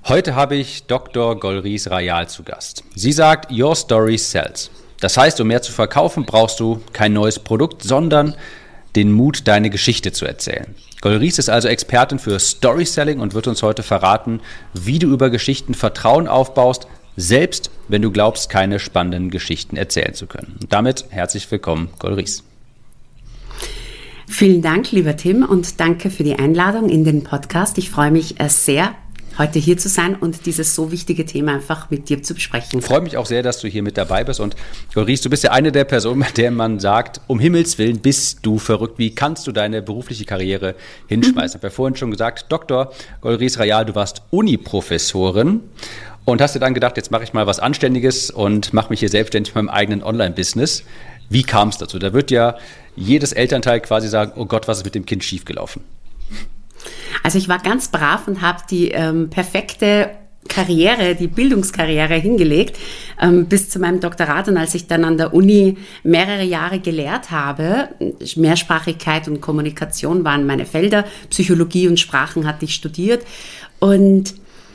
Heute habe ich Dr. Golriz Rayal zu Gast. Sie sagt, Your Story Sells. Das heißt, um mehr zu verkaufen, brauchst du kein neues Produkt, sondern den Mut, deine Geschichte zu erzählen. Golriz ist also Expertin für Storytelling und wird uns heute verraten, wie du über Geschichten Vertrauen aufbaust, selbst wenn du glaubst, keine spannenden Geschichten erzählen zu können. Und damit herzlich willkommen, Golriz. Vielen Dank, lieber Tim, und danke für die Einladung in den Podcast. Ich freue mich sehr, heute hier zu sein und dieses so wichtige Thema einfach mit dir zu besprechen. Ich freue mich auch sehr, dass du hier mit dabei bist. Und Golriz, du bist ja eine der Personen, bei der man sagt, um Himmels Willen bist du verrückt. Wie kannst du deine berufliche Karriere hinschmeißen? Ich habe ja vorhin schon gesagt, Dr. Golriz Rayal, du warst Uni-Professorin und hast dir dann gedacht, jetzt mache ich mal was Anständiges und mache mich hier selbstständig mit meinem eigenen Online-Business. Wie kam es dazu? Da wird ja jedes Elternteil quasi sagen, oh Gott, was ist mit dem Kind schiefgelaufen? Also ich war ganz brav und habe die perfekte Karriere, die Bildungskarriere hingelegt, bis zu meinem Doktorat. Und als ich dann an der Uni mehrere Jahre gelehrt habe, Mehrsprachigkeit und Kommunikation waren meine Felder, Psychologie und Sprachen hatte ich studiert und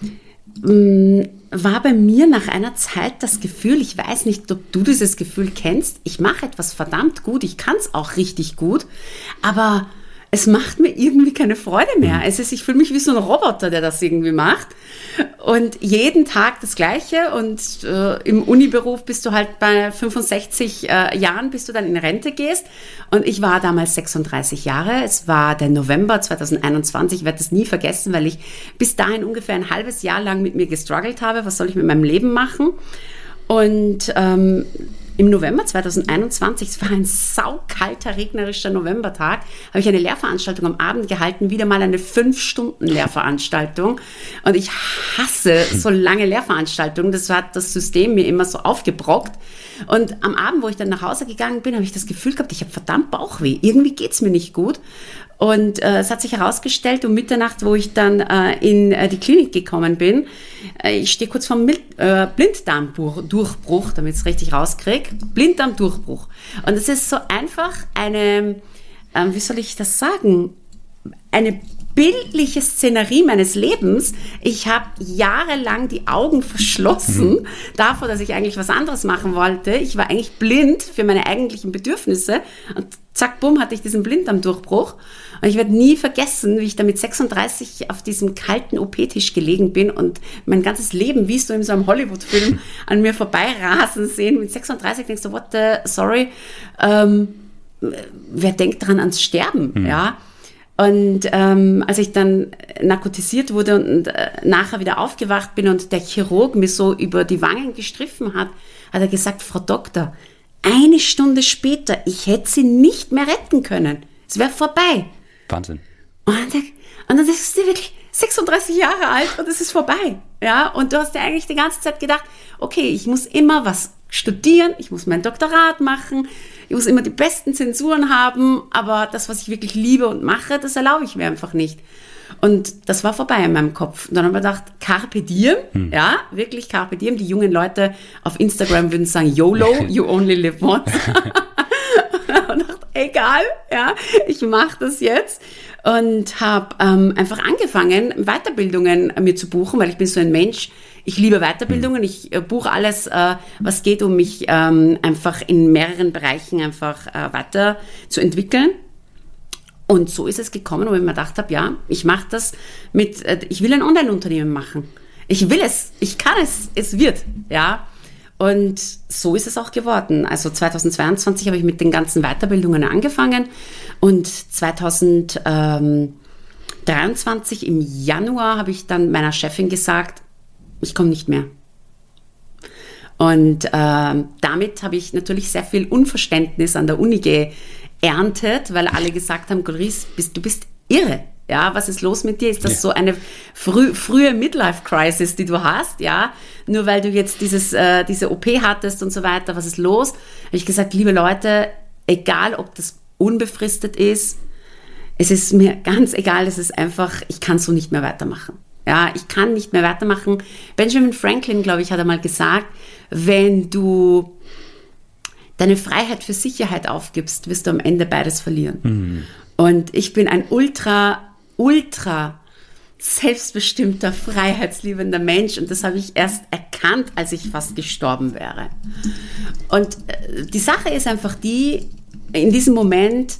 war bei mir nach einer Zeit das Gefühl, ich weiß nicht, ob du dieses Gefühl kennst, ich mache etwas verdammt gut, ich kann es auch richtig gut, aber es macht mir irgendwie keine Freude mehr. Ich fühle mich wie so ein Roboter, der das irgendwie macht. Und jeden Tag das Gleiche. Und im Uniberuf bist du halt bei 65 Jahren, bis du dann in Rente gehst. Und ich war damals 36 Jahre. Es war der November 2021. Ich werde das nie vergessen, weil ich bis dahin ungefähr ein halbes Jahr lang mit mir gestruggelt habe. Was soll ich mit meinem Leben machen? Und im November 2021, es war ein saukalter, regnerischer Novembertag, habe ich eine Lehrveranstaltung am Abend gehalten, wieder mal eine 5-Stunden-Lehrveranstaltung. Und ich hasse so lange Lehrveranstaltungen. Das hat das System mir immer so aufgebrockt. Und am Abend, wo ich dann nach Hause gegangen bin, habe ich das Gefühl gehabt, ich habe verdammt Bauchweh. Irgendwie geht es mir nicht gut. Und es hat sich herausgestellt, um Mitternacht, wo ich dann in die Klinik gekommen bin, ich stehe kurz vor dem Blinddarmdurchbruch, damit ich es richtig rauskriege. Blinddarmdurchbruch. Und es ist so einfach eine, wie soll ich das sagen, eine bildliche Szenerie meines Lebens. Ich habe jahrelang die Augen verschlossen davor, dass ich eigentlich was anderes machen wollte. Ich war eigentlich blind für meine eigentlichen Bedürfnisse und zack, bumm, hatte ich diesen Blinddarmdurchbruch. Und ich werde nie vergessen, wie ich da mit 36 auf diesem kalten OP-Tisch gelegen bin und mein ganzes Leben, wie so in so einem Hollywood-Film, an mir vorbeirasen sehen. Mit 36 denkst du, wer denkt dran ans Sterben, ja? Und als ich dann narkotisiert wurde und nachher wieder aufgewacht bin und der Chirurg mir so über die Wangen gestriffen hat, hat er gesagt, Frau Doktor, 1 Stunde später, ich hätte Sie nicht mehr retten können. Es wäre vorbei. Wahnsinn. Und dann ist sie wirklich 36 Jahre alt und es ist vorbei. Ja? Und du hast dir eigentlich die ganze Zeit gedacht, okay, ich muss immer was studieren, ich muss mein Doktorat machen, ich muss immer die besten Zensuren haben, aber das, was ich wirklich liebe und mache, das erlaube ich mir einfach nicht. Und das war vorbei in meinem Kopf. Und dann haben wir gedacht, Carpe Diem, ja, wirklich Carpe Diem. Die jungen Leute auf Instagram würden sagen, YOLO, you only live once. Und dachte, egal, ja, ich mache das jetzt. Und habe einfach angefangen, Weiterbildungen mir zu buchen, weil ich bin so ein Mensch, ich liebe Weiterbildungen, ich buche alles, was geht, um mich einfach in mehreren Bereichen einfach weiter zu entwickeln. Und so ist es gekommen, wo ich mir gedacht habe, ja, ich mache das ich will ein Online-Unternehmen machen. Ich will es, ich kann es, es wird, ja. Und so ist es auch geworden. Also 2022 habe ich mit den ganzen Weiterbildungen angefangen und 2023 im Januar habe ich dann meiner Chefin gesagt, ich komme nicht mehr. Und damit habe ich natürlich sehr viel Unverständnis an der Uni geerntet, weil alle gesagt haben, Golriz, du bist irre. Ja, was ist los mit dir? Ist das so eine frühe Midlife-Crisis, die du hast? Ja, nur weil du jetzt diese OP hattest und so weiter, was ist los? Habe ich gesagt, liebe Leute, egal ob das unbefristet ist, es ist mir ganz egal, es ist einfach, ich kann so nicht mehr weitermachen. Ja, ich kann nicht mehr weitermachen. Benjamin Franklin, glaube ich, hat einmal gesagt, wenn du deine Freiheit für Sicherheit aufgibst, wirst du am Ende beides verlieren. Und ich bin ein ultra selbstbestimmter, freiheitsliebender Mensch. Und das habe ich erst erkannt, als ich fast gestorben wäre. Und die Sache ist einfach die, in diesem Moment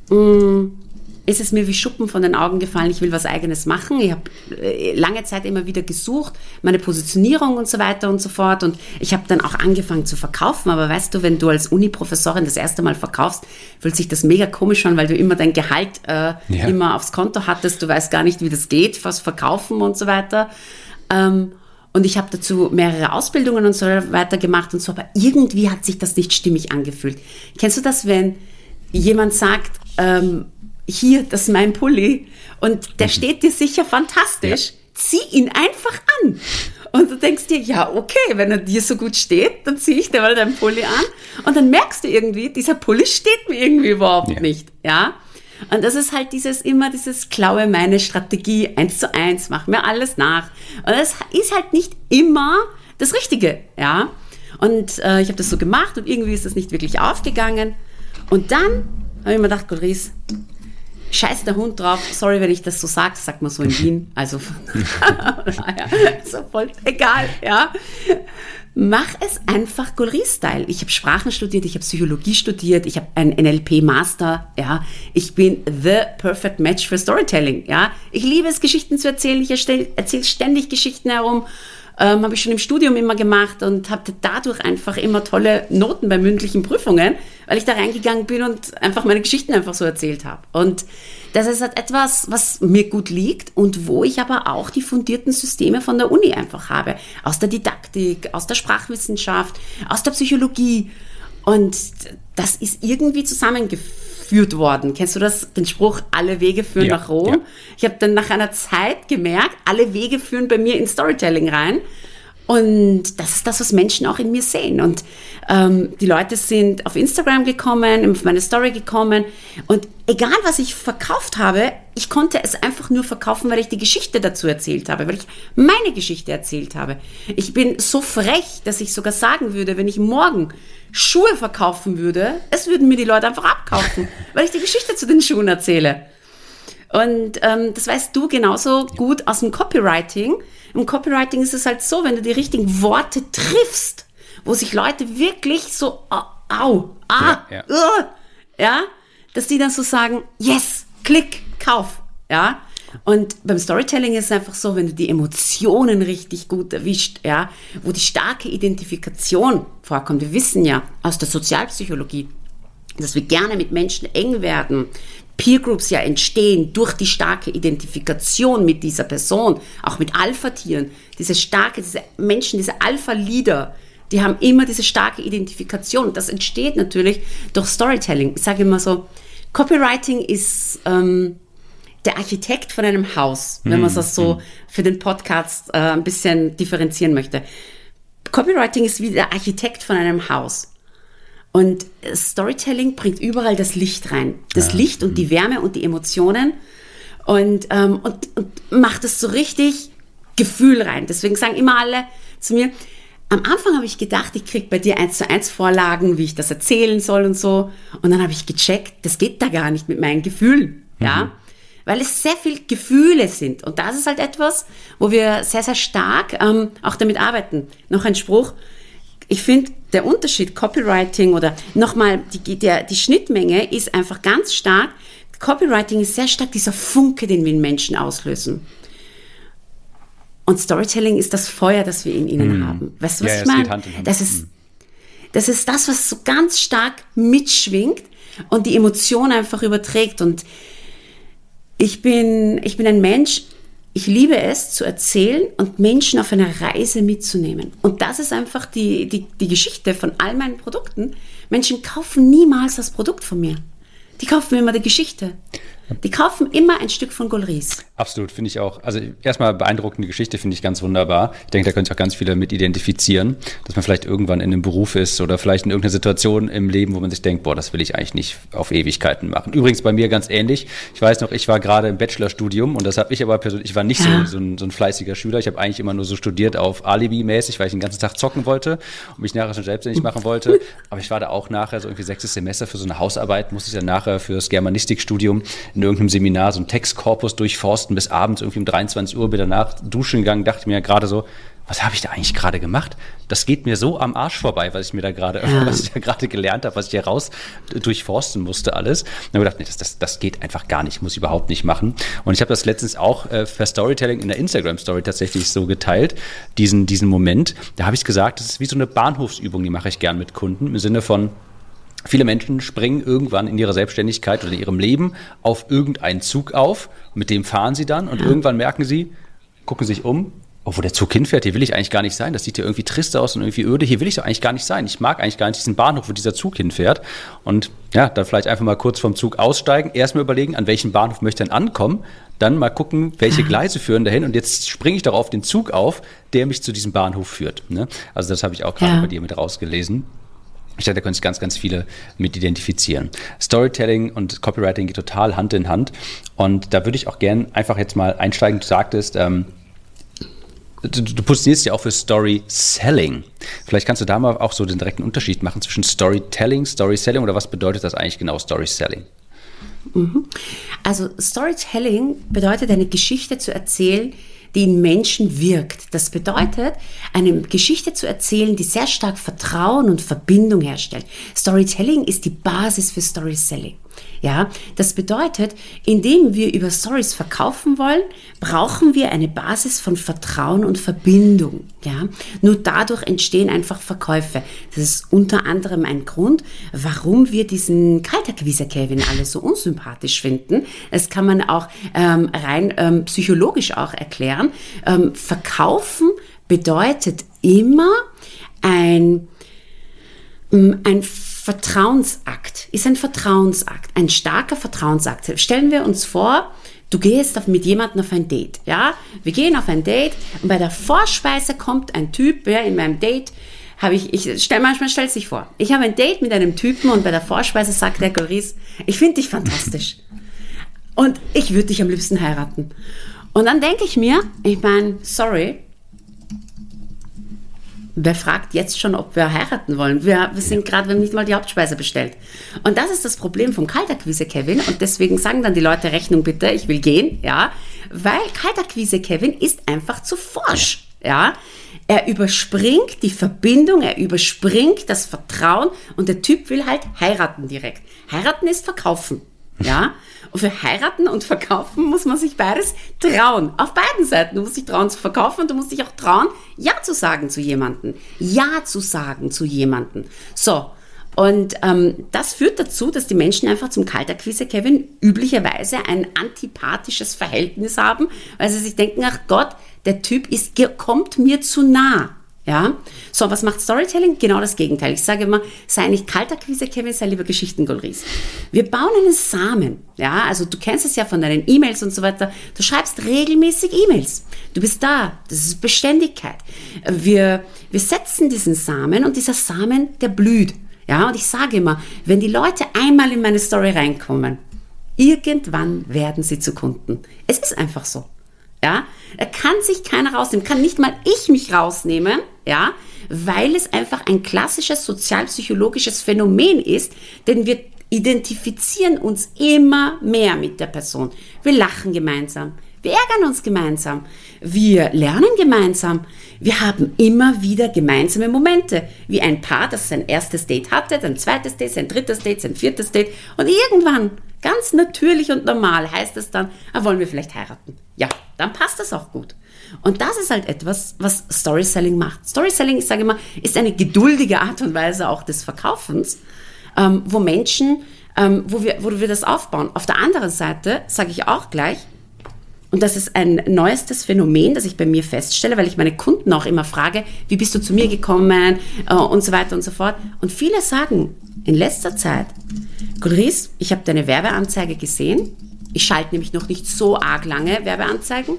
ist es mir wie Schuppen von den Augen gefallen, ich will was Eigenes machen. Ich habe lange Zeit immer wieder gesucht, meine Positionierung und so weiter und so fort. Und ich habe dann auch angefangen zu verkaufen. Aber weißt du, wenn du als Uni-Professorin das erste Mal verkaufst, fühlt sich das mega komisch an, weil du immer dein Gehalt immer aufs Konto hattest. Du weißt gar nicht, wie das geht, was verkaufen und so weiter. Und ich habe dazu mehrere Ausbildungen und so weiter gemacht und so. Aber irgendwie hat sich das nicht stimmig angefühlt. Kennst du das, wenn jemand sagt, hier, das ist mein Pulli und der steht dir sicher fantastisch, zieh ihn einfach an. Und du denkst dir, ja, okay, wenn er dir so gut steht, dann ziehe ich dir mal deinen Pulli an. Und dann merkst du irgendwie, dieser Pulli steht mir irgendwie überhaupt nicht. Ja? Und das ist halt dieses klaue meine Strategie, 1:1, mach mir alles nach. Und das ist halt nicht immer das Richtige. Ja? Und ich habe das so gemacht und irgendwie ist das nicht wirklich aufgegangen. Und dann habe ich mir gedacht, Golriz, scheiß der Hund drauf, sorry, wenn ich das so sage, das sagt man so in Wien, also naja, ist ja voll egal, ja. Mach es einfach Golriz-Style. Ich habe Sprachen studiert, ich habe Psychologie studiert, ich habe einen NLP-Master, ja. Ich bin the perfect match für Storytelling, ja. Ich liebe es, Geschichten zu erzählen, ich erzähle ständig Geschichten herum. Habe ich schon im Studium immer gemacht und hatte dadurch einfach immer tolle Noten bei mündlichen Prüfungen, weil ich da reingegangen bin und einfach meine Geschichten einfach so erzählt habe. Und das ist halt etwas, was mir gut liegt und wo ich aber auch die fundierten Systeme von der Uni einfach habe. Aus der Didaktik, aus der Sprachwissenschaft, aus der Psychologie. Und das ist irgendwie zusammengeführt worden. Kennst du das, den Spruch, alle Wege führen nach Rom? Ja. Ich habe dann nach einer Zeit gemerkt, alle Wege führen bei mir in Storytelling rein. Und das ist das, was Menschen auch in mir sehen. Und die Leute sind auf Instagram gekommen, auf meine Story gekommen. Und egal, was ich verkauft habe, ich konnte es einfach nur verkaufen, weil ich die Geschichte dazu erzählt habe, weil ich meine Geschichte erzählt habe. Ich bin so frech, dass ich sogar sagen würde, wenn ich morgen Schuhe verkaufen würde, es würden mir die Leute einfach abkaufen, weil ich die Geschichte zu den Schuhen erzähle. Und das weißt du genauso gut aus dem Copywriting. Im Copywriting ist es halt so, wenn du die richtigen Worte triffst, wo sich Leute wirklich so, dass die dann so sagen, yes, klick, kauf, ja. Und beim Storytelling ist es einfach so, wenn du die Emotionen richtig gut erwischt, ja, wo die starke Identifikation vorkommt. Wir wissen ja aus der Sozialpsychologie, dass wir gerne mit Menschen eng werden, Peergroups ja entstehen durch die starke Identifikation mit dieser Person, auch mit Alpha-Tieren. Diese Menschen, diese Alpha-Leader, die haben immer diese starke Identifikation. Das entsteht natürlich durch Storytelling. Ich sage immer so, Copywriting ist der Architekt von einem Haus, wenn man das so für den Podcast ein bisschen differenzieren möchte. Copywriting ist wie der Architekt von einem Haus. Und Storytelling bringt überall das Licht rein. Das Licht und die Wärme und die Emotionen und macht es so richtig Gefühl rein. Deswegen sagen immer alle zu mir, am Anfang habe ich gedacht, ich kriege bei dir 1:1 Vorlagen, wie ich das erzählen soll und so. Und dann habe ich gecheckt, das geht da gar nicht mit meinen Gefühlen. Ja? Weil es sehr viel Gefühle sind. Und das ist halt etwas, wo wir sehr, sehr stark auch damit arbeiten. Noch ein Spruch. Ich finde, der Unterschied Copywriting oder nochmal die Schnittmenge ist einfach ganz stark. Copywriting ist sehr stark dieser Funke, den wir in Menschen auslösen. Und Storytelling ist das Feuer, das wir in ihnen haben. Weißt du, was ich meine? Hand in Hand. Das ist das, was so ganz stark mitschwingt und die Emotion einfach überträgt. Und ich bin ein Mensch, ich liebe es zu erzählen und Menschen auf einer Reise mitzunehmen. Und das ist einfach die Geschichte von all meinen Produkten. Menschen kaufen niemals das Produkt von mir. Die kaufen immer die Geschichte. Die kaufen immer ein Stück von Golriz. Absolut, finde ich auch. Also erstmal beeindruckende Geschichte, finde ich ganz wunderbar. Ich denke, da können sich auch ganz viele mit identifizieren, dass man vielleicht irgendwann in einem Beruf ist oder vielleicht in irgendeiner Situation im Leben, wo man sich denkt, boah, das will ich eigentlich nicht auf Ewigkeiten machen. Übrigens bei mir ganz ähnlich. Ich weiß noch, ich war gerade im Bachelorstudium und das habe ich aber persönlich, ich war nicht so ein fleißiger Schüler. Ich habe eigentlich immer nur so studiert auf Alibi-mäßig, weil ich den ganzen Tag zocken wollte und mich nachher schon selbstständig machen wollte. Aber ich war da auch nachher so irgendwie 6. Semester für so eine Hausarbeit, musste ich dann nachher für das Germanistikstudium in irgendeinem Seminar so einen Textkorpus durchforsten bis abends irgendwie um 23 Uhr, bin danach duschen gegangen, dachte mir gerade so, was habe ich da eigentlich gerade gemacht? Das geht mir so am Arsch vorbei, was ich da gerade gelernt habe, was ich hier raus durchforsten musste alles. Und dann habe ich gedacht, nee, das geht einfach gar nicht, muss ich überhaupt nicht machen. Und ich habe das letztens auch für Storytelling in der Instagram-Story tatsächlich so geteilt, diesen Moment. Da habe ich gesagt, das ist wie so eine Bahnhofsübung, die mache ich gern mit Kunden, im Sinne von, viele Menschen springen irgendwann in ihrer Selbstständigkeit oder in ihrem Leben auf irgendeinen Zug auf, mit dem fahren sie dann und irgendwann merken sie, gucken sich um, wo der Zug hinfährt, hier will ich eigentlich gar nicht sein, das sieht ja irgendwie trist aus und irgendwie öde, hier will ich doch eigentlich gar nicht sein, ich mag eigentlich gar nicht diesen Bahnhof, wo dieser Zug hinfährt und ja, dann vielleicht einfach mal kurz vom Zug aussteigen, erstmal überlegen, an welchem Bahnhof möchte ich denn ankommen, dann mal gucken, welche Gleise führen dahin und jetzt springe ich doch auf den Zug auf, der mich zu diesem Bahnhof führt. Ne? Also das habe ich auch gerade bei dir mit rausgelesen. Ich denke, da können sich ganz, ganz viele mit identifizieren. Storytelling und Copywriting geht total Hand in Hand und da würde ich auch gern einfach jetzt mal einsteigen, du sagtest, du positionierst ja auch für Story Selling. Vielleicht kannst du da mal auch so den direkten Unterschied machen zwischen Storytelling, Story Selling oder was bedeutet das eigentlich genau, Story Selling? Also Storytelling bedeutet, eine Geschichte zu erzählen, die in Menschen wirkt. Das bedeutet, eine Geschichte zu erzählen, die sehr stark Vertrauen und Verbindung herstellt. Storytelling ist die Basis für Story Selling. Ja, das bedeutet, indem wir über Stories verkaufen wollen, brauchen wir eine Basis von Vertrauen und Verbindung. Ja, nur dadurch entstehen einfach Verkäufe. Das ist unter anderem ein Grund, warum wir diesen Kaltakquise-Kevin alle so unsympathisch finden. Das kann man auch rein psychologisch auch erklären. Verkaufen bedeutet immer ein Vertrauensakt, ist ein Vertrauensakt, ein starker Vertrauensakt. Stellen wir uns vor, du gehst mit jemandem auf ein Date, ja? Wir gehen auf ein Date und bei der Vorspeise kommt ein Typ, ja, in meinem Date manchmal stellt sich vor, ich habe ein Date mit einem Typen und bei der Vorspeise sagt der Gulris, ich finde dich fantastisch und ich würde dich am liebsten heiraten. Und dann denke ich mir, sorry, wer fragt jetzt schon, ob wir heiraten wollen? Wir sind gerade, wir haben nicht mal die Hauptspeise bestellt. Und das ist das Problem vom Kaltakquise Kevin. Und deswegen sagen dann die Leute, Rechnung bitte, ich will gehen, ja. Weil Kaltakquise Kevin ist einfach zu forsch, ja. Er überspringt die Verbindung, er überspringt das Vertrauen und der Typ will halt heiraten direkt. Heiraten ist verkaufen, ja. Und für heiraten und verkaufen muss man sich beides trauen. Auf beiden Seiten. Du musst dich trauen zu verkaufen und du musst dich auch trauen, Ja zu sagen zu jemandem. Ja zu sagen zu jemandem. So. Und das führt dazu, dass die Menschen einfach zum Kaltakquise Kevin üblicherweise ein antipathisches Verhältnis haben, weil sie sich denken, ach Gott, der Typ kommt mir zu nah. Ja, so, was macht Storytelling? Genau das Gegenteil. Ich sage immer, sei nicht Kaltakquise Kevin, sei lieber Geschichten-Gulris. Wir bauen einen Samen. Ja, also du kennst es ja von deinen E-Mails und so weiter. Du schreibst regelmäßig E-Mails. Du bist da. Das ist Beständigkeit. Wir setzen diesen Samen und dieser Samen, der blüht. Ja, und ich sage immer, wenn die Leute einmal in meine Story reinkommen, irgendwann werden sie zu Kunden. Es ist einfach so. Ja, da kann sich keiner rausnehmen, kann nicht mal ich mich rausnehmen, ja, weil es einfach ein klassisches sozialpsychologisches Phänomen ist, denn wir identifizieren uns immer mehr mit der Person. Wir lachen gemeinsam, wir ärgern uns gemeinsam, wir lernen gemeinsam, wir haben immer wieder gemeinsame Momente, wie ein Paar, das sein erstes Date hatte, sein zweites Date, sein drittes Date, sein viertes Date und irgendwann, ganz natürlich und normal, heißt es dann, wollen wir vielleicht heiraten? Ja, dann passt das auch gut. Und das ist halt etwas, was Storytelling macht. Storytelling, ich sage immer, ist eine geduldige Art und Weise auch des Verkaufens, wo Menschen, wo wir das aufbauen. Auf der anderen Seite sage ich auch gleich, und das ist ein neuestes Phänomen, das ich bei mir feststelle, weil ich meine Kunden auch immer frage, wie bist du zu mir gekommen und so weiter und so fort. Und viele sagen in letzter Zeit, Gulris, ich habe deine Werbeanzeige gesehen. Ich schalte nämlich noch nicht so arg lange Werbeanzeigen.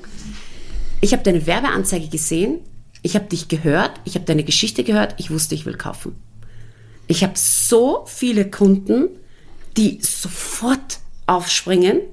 Ich habe deine Werbeanzeige gesehen, ich habe dich gehört, ich habe deine Geschichte gehört, ich wusste, ich will kaufen. Ich habe so viele Kunden, die sofort aufspringen,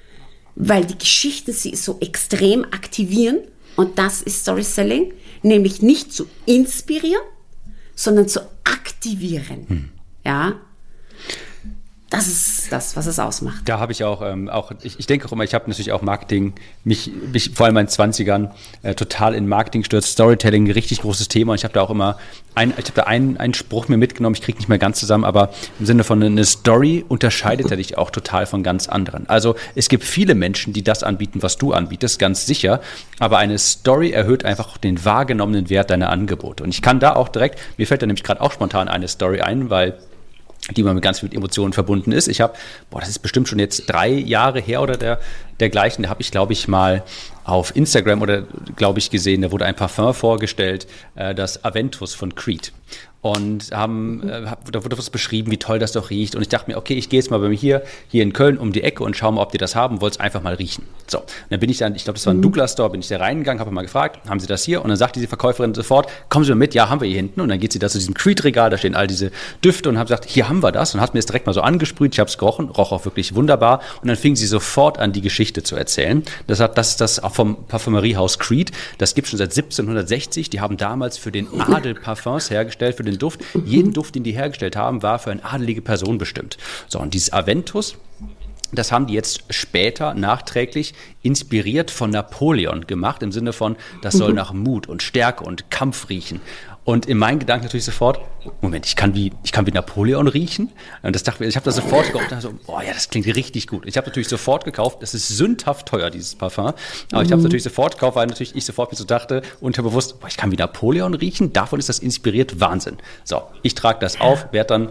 weil die Geschichten sie so extrem aktivieren. Und das ist Storytelling, nämlich nicht zu inspirieren, sondern zu aktivieren. Ja. Das ist das, was es ausmacht. Da habe ich ich denke auch immer, ich habe natürlich auch Marketing, mich vor allem in meinen 20ern total in Marketing stürzt, Storytelling, ein richtig großes Thema. Und ich habe da auch immer einen Spruch mir mitgenommen, ich kriege nicht mehr ganz zusammen, aber im Sinne von eine Story unterscheidet er dich auch total von ganz anderen. Also es gibt viele Menschen, die das anbieten, was du anbietest, ganz sicher, aber eine Story erhöht einfach den wahrgenommenen Wert deiner Angebote. Und ich kann da auch direkt, mir fällt da nämlich gerade auch spontan eine Story ein, weil die man mit ganz vielen Emotionen verbunden ist. Ich habe, das ist bestimmt schon jetzt 3 Jahre her oder dergleichen, da habe ich, glaube ich, mal auf Instagram gesehen, da wurde ein Parfum vorgestellt, das Aventus von Creed. Und da wurde was beschrieben, wie toll das doch riecht. Und ich dachte mir, okay, ich gehe jetzt mal bei mir hier in Köln um die Ecke und schaue mal, ob die das haben, wollte es einfach mal riechen. So, und dann bin ich ich glaube, das war ein Douglas Store, bin ich da reingegangen, habe mal gefragt, haben Sie das hier? Und dann sagt diese Verkäuferin sofort, kommen Sie mal mit, ja, haben wir hier hinten. Und dann geht sie da zu diesem Creed-Regal, da stehen all diese Düfte und hat gesagt, hier haben wir das. Und hat mir das direkt mal so angesprüht, ich habe es gerochen, roch auch wirklich wunderbar. Und dann fing sie sofort an, die Geschichte zu erzählen. Das ist das auch vom Parfümeriehaus Creed. Das gibt es schon seit 1760. Die haben damals für den Adel Parfums hergestellt, für den Duft. Jeden Duft, den die hergestellt haben, war für eine adelige Person bestimmt. So, und dieses Aventus, das haben die jetzt später nachträglich inspiriert von Napoleon gemacht, im Sinne von, das soll nach Mut und Stärke und Kampf riechen. Und in meinen Gedanken natürlich sofort, Moment, ich kann wie Napoleon riechen? Und ich habe das sofort gekauft und dachte so, ja, das klingt richtig gut. Ich habe natürlich sofort gekauft, das ist sündhaft teuer, dieses Parfum, aber ich habe es natürlich sofort gekauft, weil natürlich ich sofort mir so dachte, unterbewusst, ich kann wie Napoleon riechen, davon ist das inspiriert, Wahnsinn. So, ich trage das auf,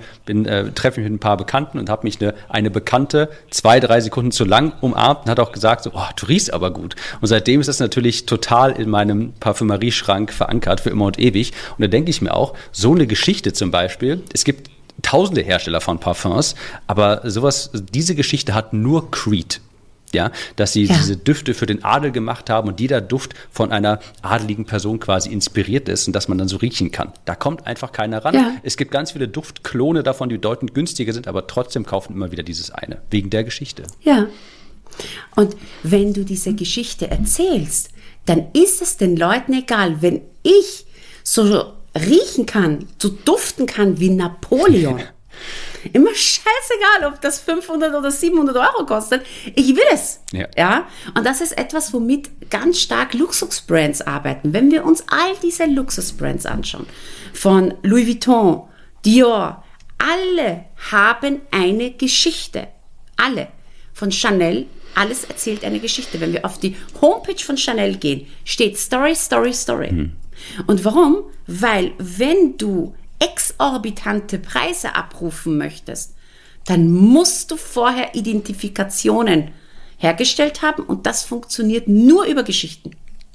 treffe mich mit ein paar Bekannten und habe mich eine Bekannte 2-3 Sekunden zu lang umarmt und hat auch gesagt, so, du riechst aber gut. Und seitdem ist das natürlich total in meinem Parfümerieschrank verankert, für immer und ewig. Und da denke ich mir auch, so eine Geschichte zum Beispiel, es gibt tausende Hersteller von Parfums, aber diese Geschichte hat nur Creed. Ja, dass sie diese Düfte für den Adel gemacht haben und jeder Duft von einer adeligen Person quasi inspiriert ist und dass man dann so riechen kann. Da kommt einfach keiner ran. Ja. Es gibt ganz viele Duftklone davon, die bedeutend günstiger sind, aber trotzdem kaufen immer wieder dieses eine, wegen der Geschichte. Ja, und wenn du diese Geschichte erzählst, dann ist es den Leuten egal, wenn ich so riechen kann, so duften kann wie Napoleon. Immer scheißegal, ob das 500 oder 700 Euro kostet. Ich will es. Ja? Und das ist etwas, womit ganz stark Luxusbrands arbeiten. Wenn wir uns all diese Luxusbrands anschauen, von Louis Vuitton, Dior, alle haben eine Geschichte. Alle. Von Chanel, alles erzählt eine Geschichte. Wenn wir auf die Homepage von Chanel gehen, steht Story, Story, Story. Und warum? Weil wenn du exorbitante Preise abrufen möchtest, dann musst du vorher Identifikationen hergestellt haben und das funktioniert nur über Geschichten.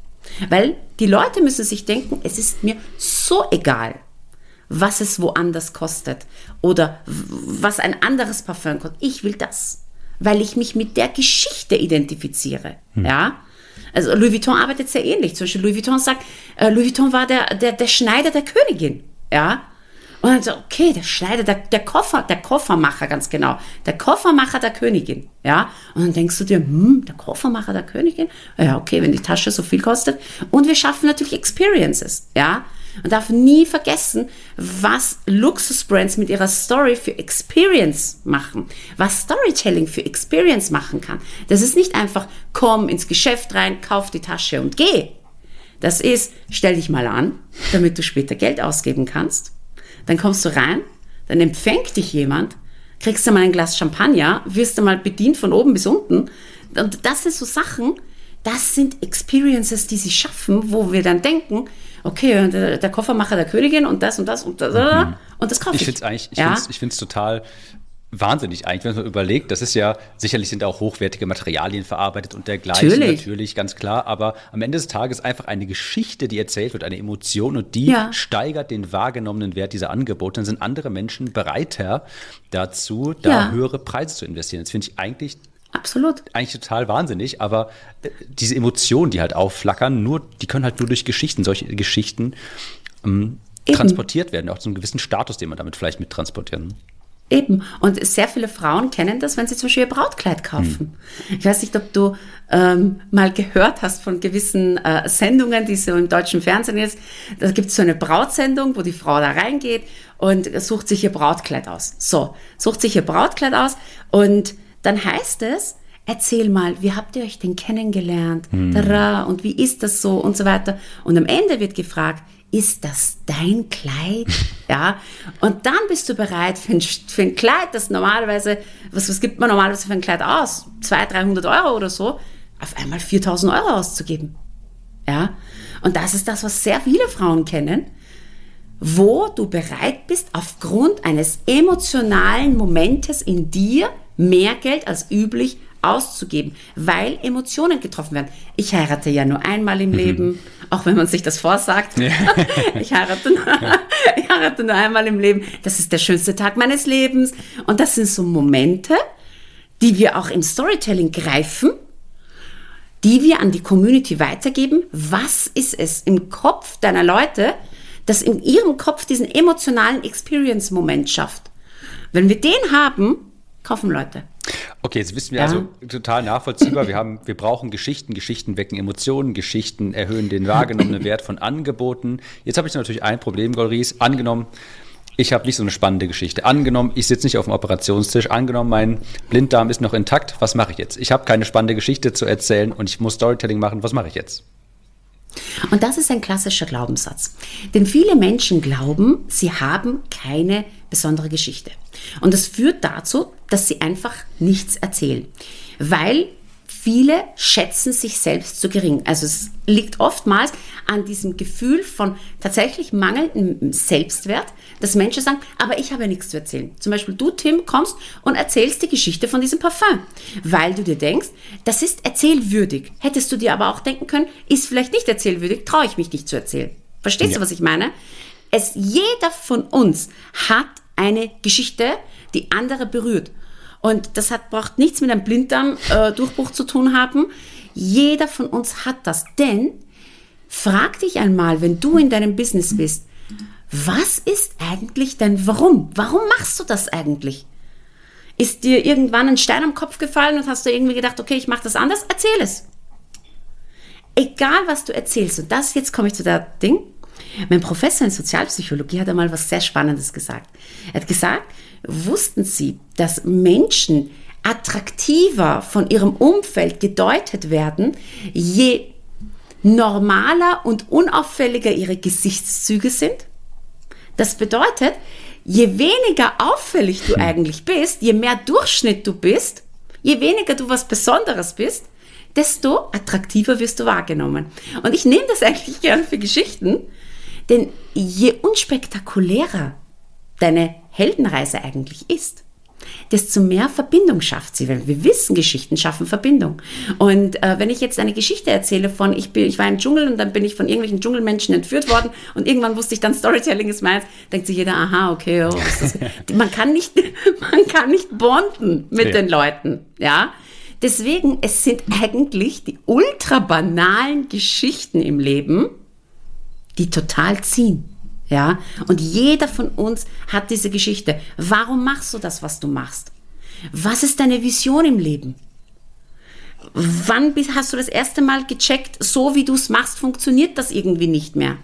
Weil die Leute müssen sich denken, es ist mir so egal, was es woanders kostet oder was ein anderes Parfum kostet. Ich will das, weil ich mich mit der Geschichte identifiziere. Ja? Also Louis Vuitton arbeitet sehr ähnlich. Zum Beispiel Louis Vuitton sagt, Louis Vuitton war der Schneider der Königin. Ja? Und dann so, okay, der Schneider, der Koffermacher, ganz genau. Der Koffermacher der Königin. Ja? Und dann denkst du dir, der Koffermacher der Königin? Ja, okay, wenn die Tasche so viel kostet. Und wir schaffen natürlich Experiences. Ja? Man darf nie vergessen, was Luxusbrands mit ihrer Story für Experience machen, was Storytelling für Experience machen kann. Das ist nicht einfach, komm ins Geschäft rein, kauf die Tasche und geh. Das ist, stell dich mal an, damit du später Geld ausgeben kannst. Dann kommst du rein, dann empfängt dich jemand, kriegst du mal ein Glas Champagner, wirst du mal bedient von oben bis unten. Und das sind so Sachen, das sind Experiences, die sie schaffen, wo wir dann denken, okay, der Koffermacher der Königin und das und das und das, und das kaufe ich. Ich finde es total wahnsinnig eigentlich, wenn man überlegt, das ist ja, sicherlich sind da auch hochwertige Materialien verarbeitet und dergleichen, natürlich, ganz klar, aber am Ende des Tages einfach eine Geschichte, die erzählt wird, eine Emotion und die steigert den wahrgenommenen Wert dieser Angebote. Dann sind andere Menschen bereiter dazu, da höhere Preise zu investieren. Das finde ich eigentlich total wahnsinnig, aber diese Emotionen, die halt aufflackern, die können halt nur durch solche Geschichten transportiert werden, auch zu einem gewissen Status, den man damit vielleicht mittransportieren. Eben. Und sehr viele Frauen kennen das, wenn sie zum Beispiel ihr Brautkleid kaufen. Ich weiß nicht, ob du mal gehört hast von gewissen Sendungen, die so im deutschen Fernsehen ist. Da gibt es so eine Brautsendung, wo die Frau da reingeht und sucht sich ihr Brautkleid aus. So, sucht sich ihr Brautkleid aus und dann heißt es, erzähl mal, wie habt ihr euch denn kennengelernt? Und wie ist das so? Und so weiter. Und am Ende wird gefragt, ist das dein Kleid? Ja. Und dann bist du bereit für ein Kleid, das normalerweise, was gibt man normalerweise für ein Kleid aus? 200-300 Euro oder so, auf einmal 4.000 Euro auszugeben. Ja. Und das ist das, was sehr viele Frauen kennen, wo du bereit bist, aufgrund eines emotionalen Momentes in dir mehr Geld als üblich auszugeben, weil Emotionen getroffen werden. Ich heirate ja nur einmal im Leben, auch wenn man sich das vorsagt. Ja. Ich heirate nur einmal im Leben. Das ist der schönste Tag meines Lebens. Und das sind so Momente, die wir auch im Storytelling greifen, die wir an die Community weitergeben. Was ist es im Kopf deiner Leute, das in ihrem Kopf diesen emotionalen Experience-Moment schafft? Wenn wir den haben, kaufen Leute. Okay, jetzt wissen wir also total nachvollziehbar. Wir brauchen Geschichten. Geschichten wecken Emotionen. Geschichten erhöhen den wahrgenommenen Wert von Angeboten. Jetzt habe ich natürlich ein Problem, Golriz. Angenommen, ich habe nicht so eine spannende Geschichte. Angenommen, ich sitze nicht auf dem Operationstisch. Angenommen, mein Blinddarm ist noch intakt. Was mache ich jetzt? Ich habe keine spannende Geschichte zu erzählen und ich muss Storytelling machen. Was mache ich jetzt? Und das ist ein klassischer Glaubenssatz. Denn viele Menschen glauben, sie haben keine besondere Geschichte. Und das führt dazu, dass sie einfach nichts erzählen. Weil viele schätzen sich selbst zu gering. Also es liegt oftmals an diesem Gefühl von tatsächlich mangelndem Selbstwert, dass Menschen sagen, aber ich habe ja nichts zu erzählen. Zum Beispiel du, Tim, kommst und erzählst die Geschichte von diesem Parfum, weil du dir denkst, das ist erzählwürdig. Hättest du dir aber auch denken können, ist vielleicht nicht erzählwürdig, traue ich mich nicht zu erzählen. Verstehst du, was ich meine? Jeder von uns hat eine Geschichte, die andere berührt. Und das braucht nichts mit einem Blinddarm-Durchbruch zu tun haben. Jeder von uns hat das. Denn frag dich einmal, wenn du in deinem Business bist, was ist eigentlich dein Warum? Warum machst du das eigentlich? Ist dir irgendwann ein Stein am Kopf gefallen und hast du irgendwie gedacht, okay, ich mache das anders? Erzähl es. Egal, was du erzählst. Und jetzt komme ich zu der Ding. Mein Professor in Sozialpsychologie hat einmal was sehr Spannendes gesagt. Er hat gesagt, wussten Sie, dass Menschen attraktiver von ihrem Umfeld gedeutet werden, je normaler und unauffälliger ihre Gesichtszüge sind? Das bedeutet, je weniger auffällig du eigentlich bist, je mehr Durchschnitt du bist, je weniger du was Besonderes bist, desto attraktiver wirst du wahrgenommen. Und ich nehme das eigentlich gerne für Geschichten, denn je unspektakulärer deine Heldenreise eigentlich ist, desto mehr Verbindung schafft sie. Weil wir wissen, Geschichten schaffen Verbindung. Und wenn ich jetzt eine Geschichte erzähle von, ich war im Dschungel und dann bin ich von irgendwelchen Dschungelmenschen entführt worden und irgendwann wusste ich dann, Storytelling ist meins, denkt sich jeder, aha, okay, oh, ist das? Man kann nicht bonden mit den Leuten, ja. Deswegen, es sind eigentlich die ultra banalen Geschichten im Leben, die total ziehen. Ja, und jeder von uns hat diese Geschichte. Warum machst du das, was du machst? Was ist deine Vision im Leben? Wann hast du das erste Mal gecheckt, so wie du es machst, funktioniert das irgendwie nicht mehr?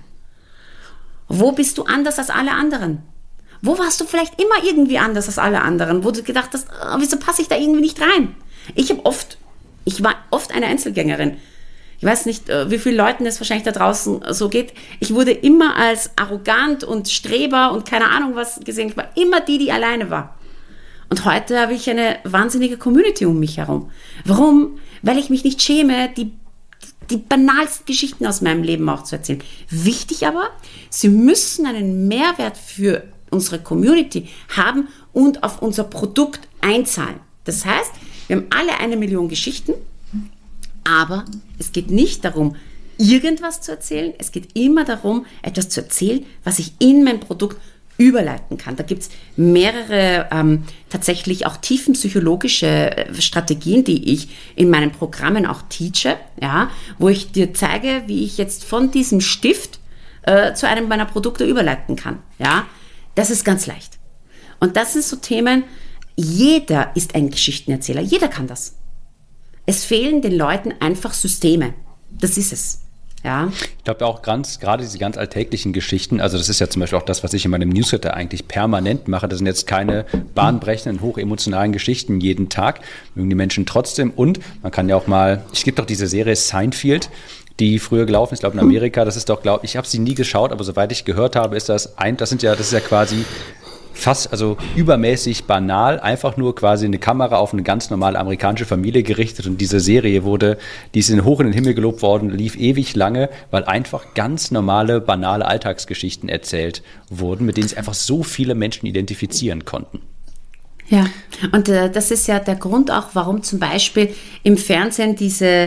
Wo bist du anders als alle anderen? Wo warst du vielleicht immer irgendwie anders als alle anderen? Wo du gedacht hast, wieso passe ich da irgendwie nicht rein? Ich war oft eine Einzelgängerin. Ich weiß nicht, wie vielen Leuten es wahrscheinlich da draußen so geht. Ich wurde immer als arrogant und Streber und keine Ahnung was gesehen. Ich war immer die alleine war. Und heute habe ich eine wahnsinnige Community um mich herum. Warum? Weil ich mich nicht schäme, die banalsten Geschichten aus meinem Leben auch zu erzählen. Wichtig aber, sie müssen einen Mehrwert für unsere Community haben und auf unser Produkt einzahlen. Das heißt, wir haben alle 1 Million Geschichten, aber es geht nicht darum, irgendwas zu erzählen. Es geht immer darum, etwas zu erzählen, was ich in mein Produkt überleiten kann. Da gibt es mehrere tatsächlich auch tiefenpsychologische Strategien, die ich in meinen Programmen auch teache, ja, wo ich dir zeige, wie ich jetzt von diesem Stift zu einem meiner Produkte überleiten kann. Ja. Das ist ganz leicht. Und das sind so Themen, jeder ist ein Geschichtenerzähler, jeder kann das. Es fehlen den Leuten einfach Systeme. Das ist es. Ja. Ich glaube auch gerade diese ganz alltäglichen Geschichten, also das ist ja zum Beispiel auch das, was ich in meinem Newsletter eigentlich permanent mache. Das sind jetzt keine bahnbrechenden, hochemotionalen Geschichten jeden Tag, mögen die Menschen trotzdem. Und man kann ja auch mal, es gibt doch diese Serie Seinfeld, die früher gelaufen ist, ich glaube in Amerika, das ist doch, ich habe sie nie geschaut, aber soweit ich gehört habe, ist das ist ja quasi fast, also übermäßig banal, einfach nur quasi eine Kamera auf eine ganz normale amerikanische Familie gerichtet und diese Serie die ist hoch in den Himmel gelobt worden, lief ewig lange, weil einfach ganz normale, banale Alltagsgeschichten erzählt wurden, mit denen sich einfach so viele Menschen identifizieren konnten. Ja, und das ist ja der Grund auch, warum zum Beispiel im Fernsehen diese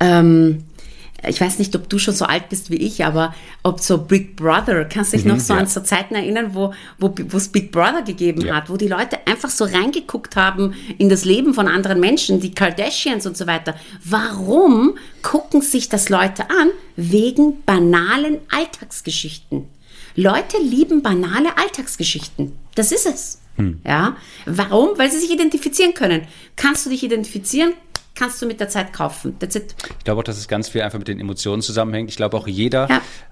ich weiß nicht, ob du schon so alt bist wie ich, aber ob so Big Brother, kannst du dich noch so an so Zeiten erinnern, wo es Big Brother gegeben hat, wo die Leute einfach so reingeguckt haben in das Leben von anderen Menschen, die Kardashians und so weiter. Warum gucken sich das Leute an? Wegen banalen Alltagsgeschichten. Leute lieben banale Alltagsgeschichten. Das ist es. Ja. Warum? Weil sie sich identifizieren können. Kannst du dich identifizieren? Kannst du mit der Zeit kaufen. That's it. Ich glaube auch, dass es ganz viel einfach mit den Emotionen zusammenhängt. Ich glaube auch jeder,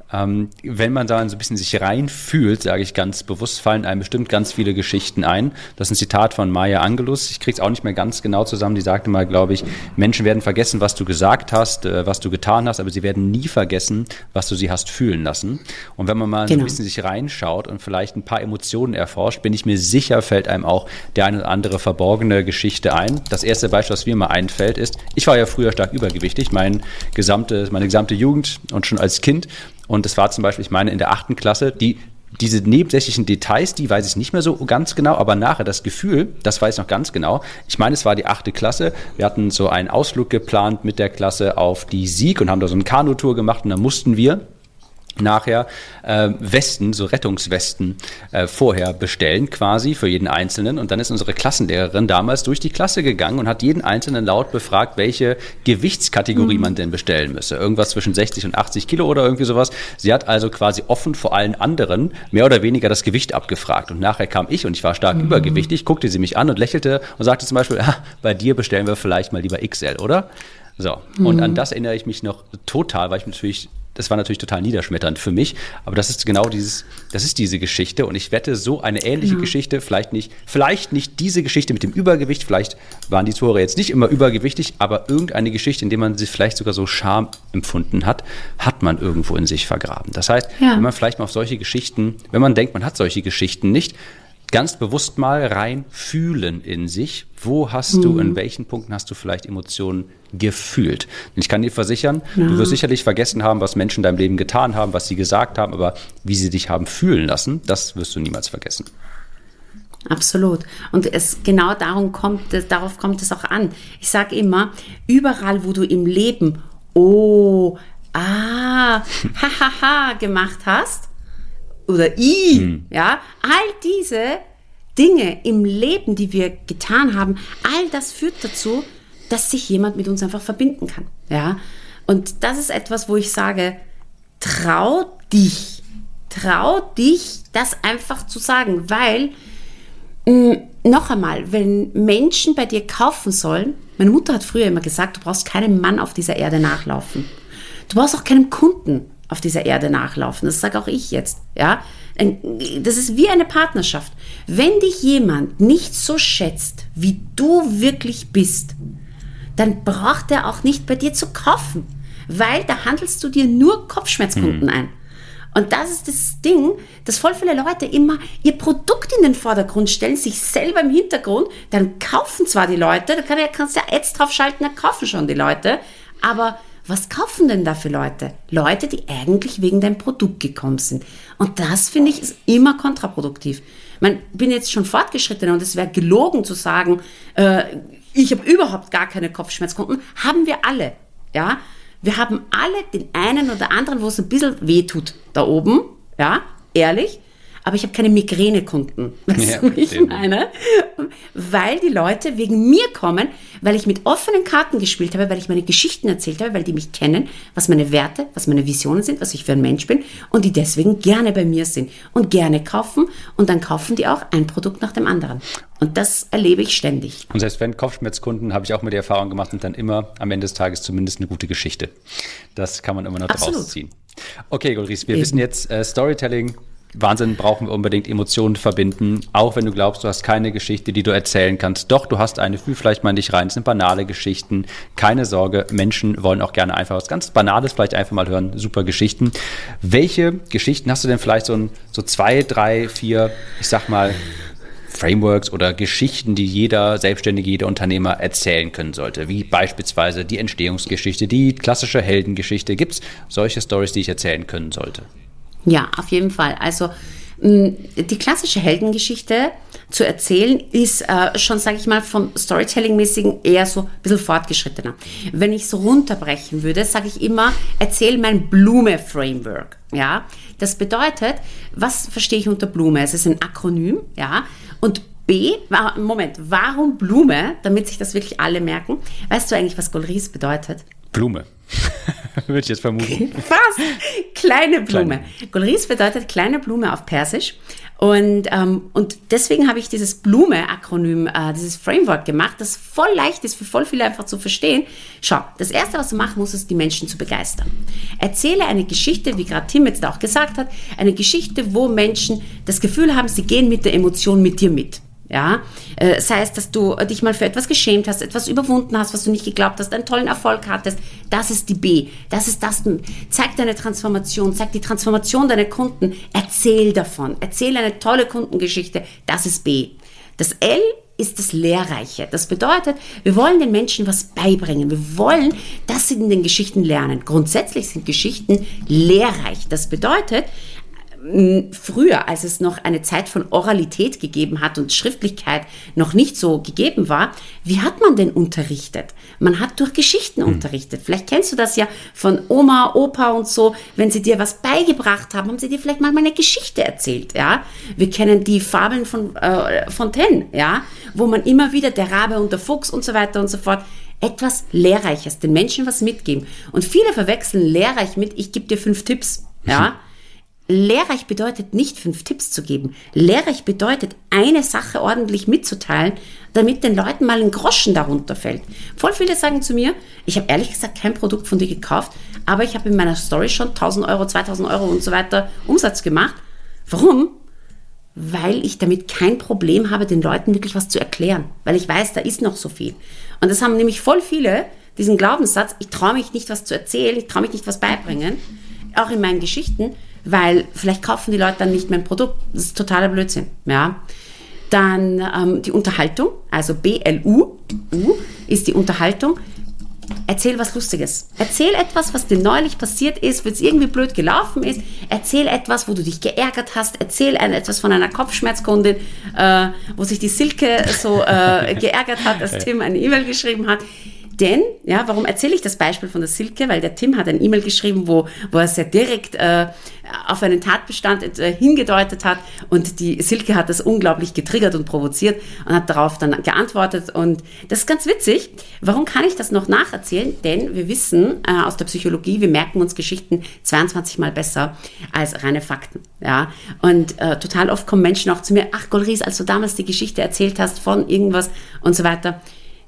wenn man da so ein bisschen sich reinfühlt, sage ich ganz bewusst, fallen einem bestimmt ganz viele Geschichten ein. Das ist ein Zitat von Maya Angelou. Ich kriege es auch nicht mehr ganz genau zusammen. Die sagte mal, glaube ich, Menschen werden vergessen, was du gesagt hast, was du getan hast, aber sie werden nie vergessen, was du sie hast fühlen lassen. Und wenn man mal so ein bisschen sich reinschaut und vielleicht ein paar Emotionen erforscht, bin ich mir sicher, fällt einem auch der eine oder andere verborgene Geschichte ein. Das erste Beispiel, was mir mal einfällt, ist, ich war ja früher stark übergewichtig, meine gesamte Jugend und schon als Kind. Und es war zum Beispiel, ich meine, in der 8. Klasse, diese nebensächlichen Details, die weiß ich nicht mehr so ganz genau, aber nachher das Gefühl, das weiß ich noch ganz genau. Ich meine, es war die 8. Klasse. Wir hatten so einen Ausflug geplant mit der Klasse auf die Sieg und haben da so eine Kanutour gemacht und da mussten wir nachher Westen, so Rettungswesten vorher bestellen quasi für jeden Einzelnen und dann ist unsere Klassenlehrerin damals durch die Klasse gegangen und hat jeden Einzelnen laut befragt, welche Gewichtskategorie man denn bestellen müsse. Irgendwas zwischen 60 und 80 Kilo oder irgendwie sowas. Sie hat also quasi offen vor allen anderen mehr oder weniger das Gewicht abgefragt und nachher kam ich und ich war stark übergewichtig, guckte sie mich an und lächelte und sagte zum Beispiel, bei dir bestellen wir vielleicht mal lieber XL, oder? So, und an das erinnere ich mich noch total, weil das war natürlich total niederschmetternd für mich, aber das ist genau das ist diese Geschichte und ich wette, so eine ähnliche Geschichte, vielleicht nicht diese Geschichte mit dem Übergewicht, vielleicht waren die Zuhörer jetzt nicht immer übergewichtig, aber irgendeine Geschichte, in der man sich vielleicht sogar so Scham empfunden hat man irgendwo in sich vergraben. Das heißt, wenn man vielleicht mal auf solche Geschichten, wenn man denkt, man hat solche Geschichten nicht, ganz bewusst mal rein fühlen in sich. Wo hast du, in welchen Punkten hast du vielleicht Emotionen gefühlt? Und ich kann dir versichern, du wirst sicherlich vergessen haben, was Menschen in deinem Leben getan haben, was sie gesagt haben, aber wie sie dich haben fühlen lassen, das wirst du niemals vergessen. Absolut. Und darauf kommt es auch an. Ich sage immer, überall, wo du im Leben gemacht hast, oder all diese Dinge im Leben, die wir getan haben, all das führt dazu, dass sich jemand mit uns einfach verbinden kann. Ja? Und das ist etwas, wo ich sage, trau dich, das einfach zu sagen, weil, noch einmal, wenn Menschen bei dir kaufen sollen, meine Mutter hat früher immer gesagt, du brauchst keinem Mann auf dieser Erde nachlaufen. Du brauchst auch keinem Kunden auf dieser Erde nachlaufen. Das sage auch ich jetzt. Ja? Das ist wie eine Partnerschaft. Wenn dich jemand nicht so schätzt, wie du wirklich bist, dann braucht er auch nicht bei dir zu kaufen, weil da handelst du dir nur Kopfschmerzkunden ein. Und das ist das Ding, dass voll viele Leute immer ihr Produkt in den Vordergrund stellen, sich selber im Hintergrund, dann kaufen zwar die Leute, da kannst du ja Ads draufschalten, dann kaufen schon die Leute, aber was kaufen denn da für Leute? Leute, die eigentlich wegen deinem Produkt gekommen sind. Und das, finde ich, ist immer kontraproduktiv. Ich bin jetzt schon fortgeschritten und es wäre gelogen zu sagen, ich habe überhaupt gar keine Kopfschmerzkunden. Haben wir alle. Ja? Wir haben alle den einen oder anderen, wo es ein bisschen weh tut da oben. Ja, ehrlich. aber ich habe keine Migränekunden. Weißt du, wie ich meine? Weil die Leute wegen mir kommen, weil ich mit offenen Karten gespielt habe, weil ich meine Geschichten erzählt habe, weil die mich kennen, was meine Werte, was meine Visionen sind, was ich für ein Mensch bin und die deswegen gerne bei mir sind und gerne kaufen und dann kaufen die auch ein Produkt nach dem anderen. Und das erlebe ich ständig. Und selbst wenn Kopfschmerzkunden, habe ich auch mit der Erfahrung gemacht, sind dann immer am Ende des Tages zumindest eine gute Geschichte. Das kann man immer noch draus ziehen. Okay, Gulriz, wir wissen jetzt, Storytelling, Wahnsinn, brauchen wir unbedingt, Emotionen verbinden, auch wenn du glaubst, du hast keine Geschichte, die du erzählen kannst. Doch, du hast eine, fühl vielleicht mal in dich rein, es sind banale Geschichten, keine Sorge, Menschen wollen auch gerne einfach was ganz Banales vielleicht einfach mal hören, super Geschichten. Welche Geschichten hast du denn vielleicht so 2, 3, 4, ich sag mal, Frameworks oder Geschichten, die jeder Selbstständige, jeder Unternehmer erzählen können sollte, wie beispielsweise die Entstehungsgeschichte, die klassische Heldengeschichte. Gibt es solche Stories, die ich erzählen können sollte? Ja, auf jeden Fall. Also die klassische Heldengeschichte zu erzählen ist schon, sage ich mal, vom Storytelling-mäßigen eher so ein bisschen fortgeschrittener. Wenn ich so runterbrechen würde, sage ich immer, erzähl mein Blume-Framework. Ja? Das bedeutet, was verstehe ich unter Blume? Es ist ein Akronym, ja, und warum Blume, damit sich das wirklich alle merken? Weißt du eigentlich, was Gulriz bedeutet? Blume. Würde ich jetzt vermuten. Fast. Kleine Blume. Gulriz bedeutet kleine Blume auf Persisch. Und deswegen habe ich dieses Blume-Akronym, dieses Framework gemacht, das voll leicht ist, für voll viele einfach zu verstehen. Schau, das Erste, was du machen musst, ist, die Menschen zu begeistern. Erzähle eine Geschichte, wie gerade Tim jetzt auch gesagt hat, eine Geschichte, wo Menschen das Gefühl haben, sie gehen mit der Emotion mit dir mit. Ja, sei es, dass du dich mal für etwas geschämt hast, etwas überwunden hast, was du nicht geglaubt hast, einen tollen Erfolg hattest. Das ist die B. Das ist das. Zeig deine Transformation, zeig die Transformation deiner Kunden. Erzähl davon. Erzähl eine tolle Kundengeschichte. Das ist B. Das L ist das Lehrreiche. Das bedeutet, wir wollen den Menschen was beibringen. Wir wollen, dass sie in den Geschichten lernen. Grundsätzlich sind Geschichten lehrreich. Das bedeutet, früher, als es noch eine Zeit von Oralität gegeben hat und Schriftlichkeit noch nicht so gegeben war, wie hat man denn unterrichtet? Man hat durch Geschichten unterrichtet. Vielleicht kennst du das ja von Oma, Opa und so. Wenn sie dir was beigebracht haben, haben sie dir vielleicht mal eine Geschichte erzählt. Ja? Wir kennen die Fabeln von Fontaine, ja? Wo man immer wieder der Rabe und der Fuchs und so weiter und so fort, etwas Lehrreiches, den Menschen was mitgeben. Und viele verwechseln lehrreich mit, ich gebe dir 5 Tipps. Ja? Lehrreich bedeutet nicht 5 Tipps zu geben. Lehrreich bedeutet, eine Sache ordentlich mitzuteilen, damit den Leuten mal ein Groschen darunter fällt. Voll viele sagen zu mir, ich habe ehrlich gesagt kein Produkt von dir gekauft, aber ich habe in meiner Story schon 1.000 Euro, 2.000 Euro und so weiter Umsatz gemacht. Warum? Weil ich damit kein Problem habe, den Leuten wirklich was zu erklären. Weil ich weiß, da ist noch so viel. Und das haben nämlich voll viele, diesen Glaubenssatz, ich traue mich nicht, was zu erzählen, ich traue mich nicht, was beibringen, auch in meinen Geschichten, weil vielleicht kaufen die Leute dann nicht mein Produkt. Das ist totaler Blödsinn. Ja. Dann die Unterhaltung, also BLU ist die Unterhaltung. Erzähl was Lustiges. Erzähl etwas, was dir neulich passiert ist, wenn es irgendwie blöd gelaufen ist. Erzähl etwas, wo du dich geärgert hast. Erzähl etwas von einer Kopfschmerzkundin, wo sich die Silke so geärgert hat, dass Tim eine E-Mail geschrieben hat. Denn, ja, warum erzähle ich das Beispiel von der Silke? Weil der Tim hat eine E-Mail geschrieben, wo er sehr direkt auf einen Tatbestand hingedeutet hat und die Silke hat das unglaublich getriggert und provoziert und hat darauf dann geantwortet und das ist ganz witzig. Warum kann ich das noch nacherzählen? Denn wir wissen aus der Psychologie, wir merken uns Geschichten 22 Mal besser als reine Fakten. Ja? Und total oft kommen Menschen auch zu mir, ach Gulriz, als du damals die Geschichte erzählt hast von irgendwas und so weiter.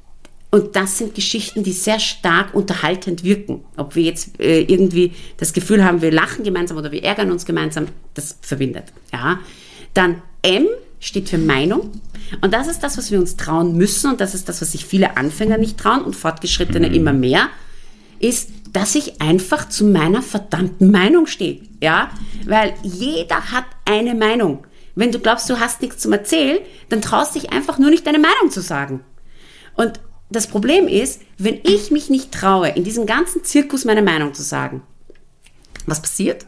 Und das sind Geschichten, die sehr stark unterhaltend wirken. Ob wir jetzt irgendwie das Gefühl haben, wir lachen gemeinsam oder wir ärgern uns gemeinsam, das verbindet. Ja. Dann M steht für Meinung. Und das ist das, was wir uns trauen müssen. Und das ist das, was sich viele Anfänger nicht trauen und Fortgeschrittene immer mehr, ist, dass ich einfach zu meiner verdammten Meinung stehe. Ja. Weil jeder hat eine Meinung. Wenn du glaubst, du hast nichts zum Erzählen, dann traust dich einfach nur nicht, deine Meinung zu sagen. Und das Problem ist, wenn ich mich nicht traue, in diesem ganzen Zirkus meine Meinung zu sagen, was passiert?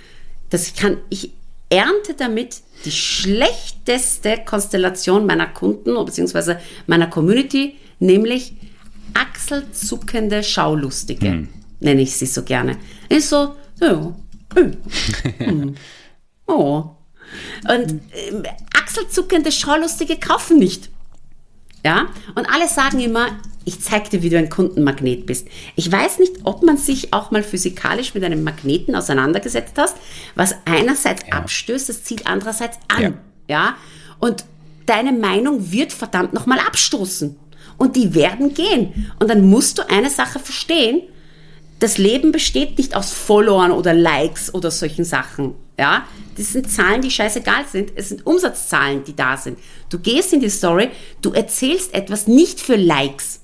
Ich ernte damit die schlechteste Konstellation meiner Kunden bzw. meiner Community, nämlich achselzuckende Schaulustige, nenne ich sie so gerne. Ist so, oh. Und achselzuckende, schaulustige kaufen nicht. Ja? Und alle sagen immer, ich zeig dir, wie du ein Kundenmagnet bist. Ich weiß nicht, ob man sich auch mal physikalisch mit einem Magneten auseinandergesetzt hat, was einerseits abstößt, das zieht andererseits an. Ja? Und deine Meinung wird verdammt nochmal abstoßen. Und die werden gehen. Und dann musst du eine Sache verstehen, das Leben besteht nicht aus Followern oder Likes oder solchen Sachen. Ja? Das sind Zahlen, die scheißegal sind. Es sind Umsatzzahlen, die da sind. Du gehst in die Story, du erzählst etwas nicht für Likes,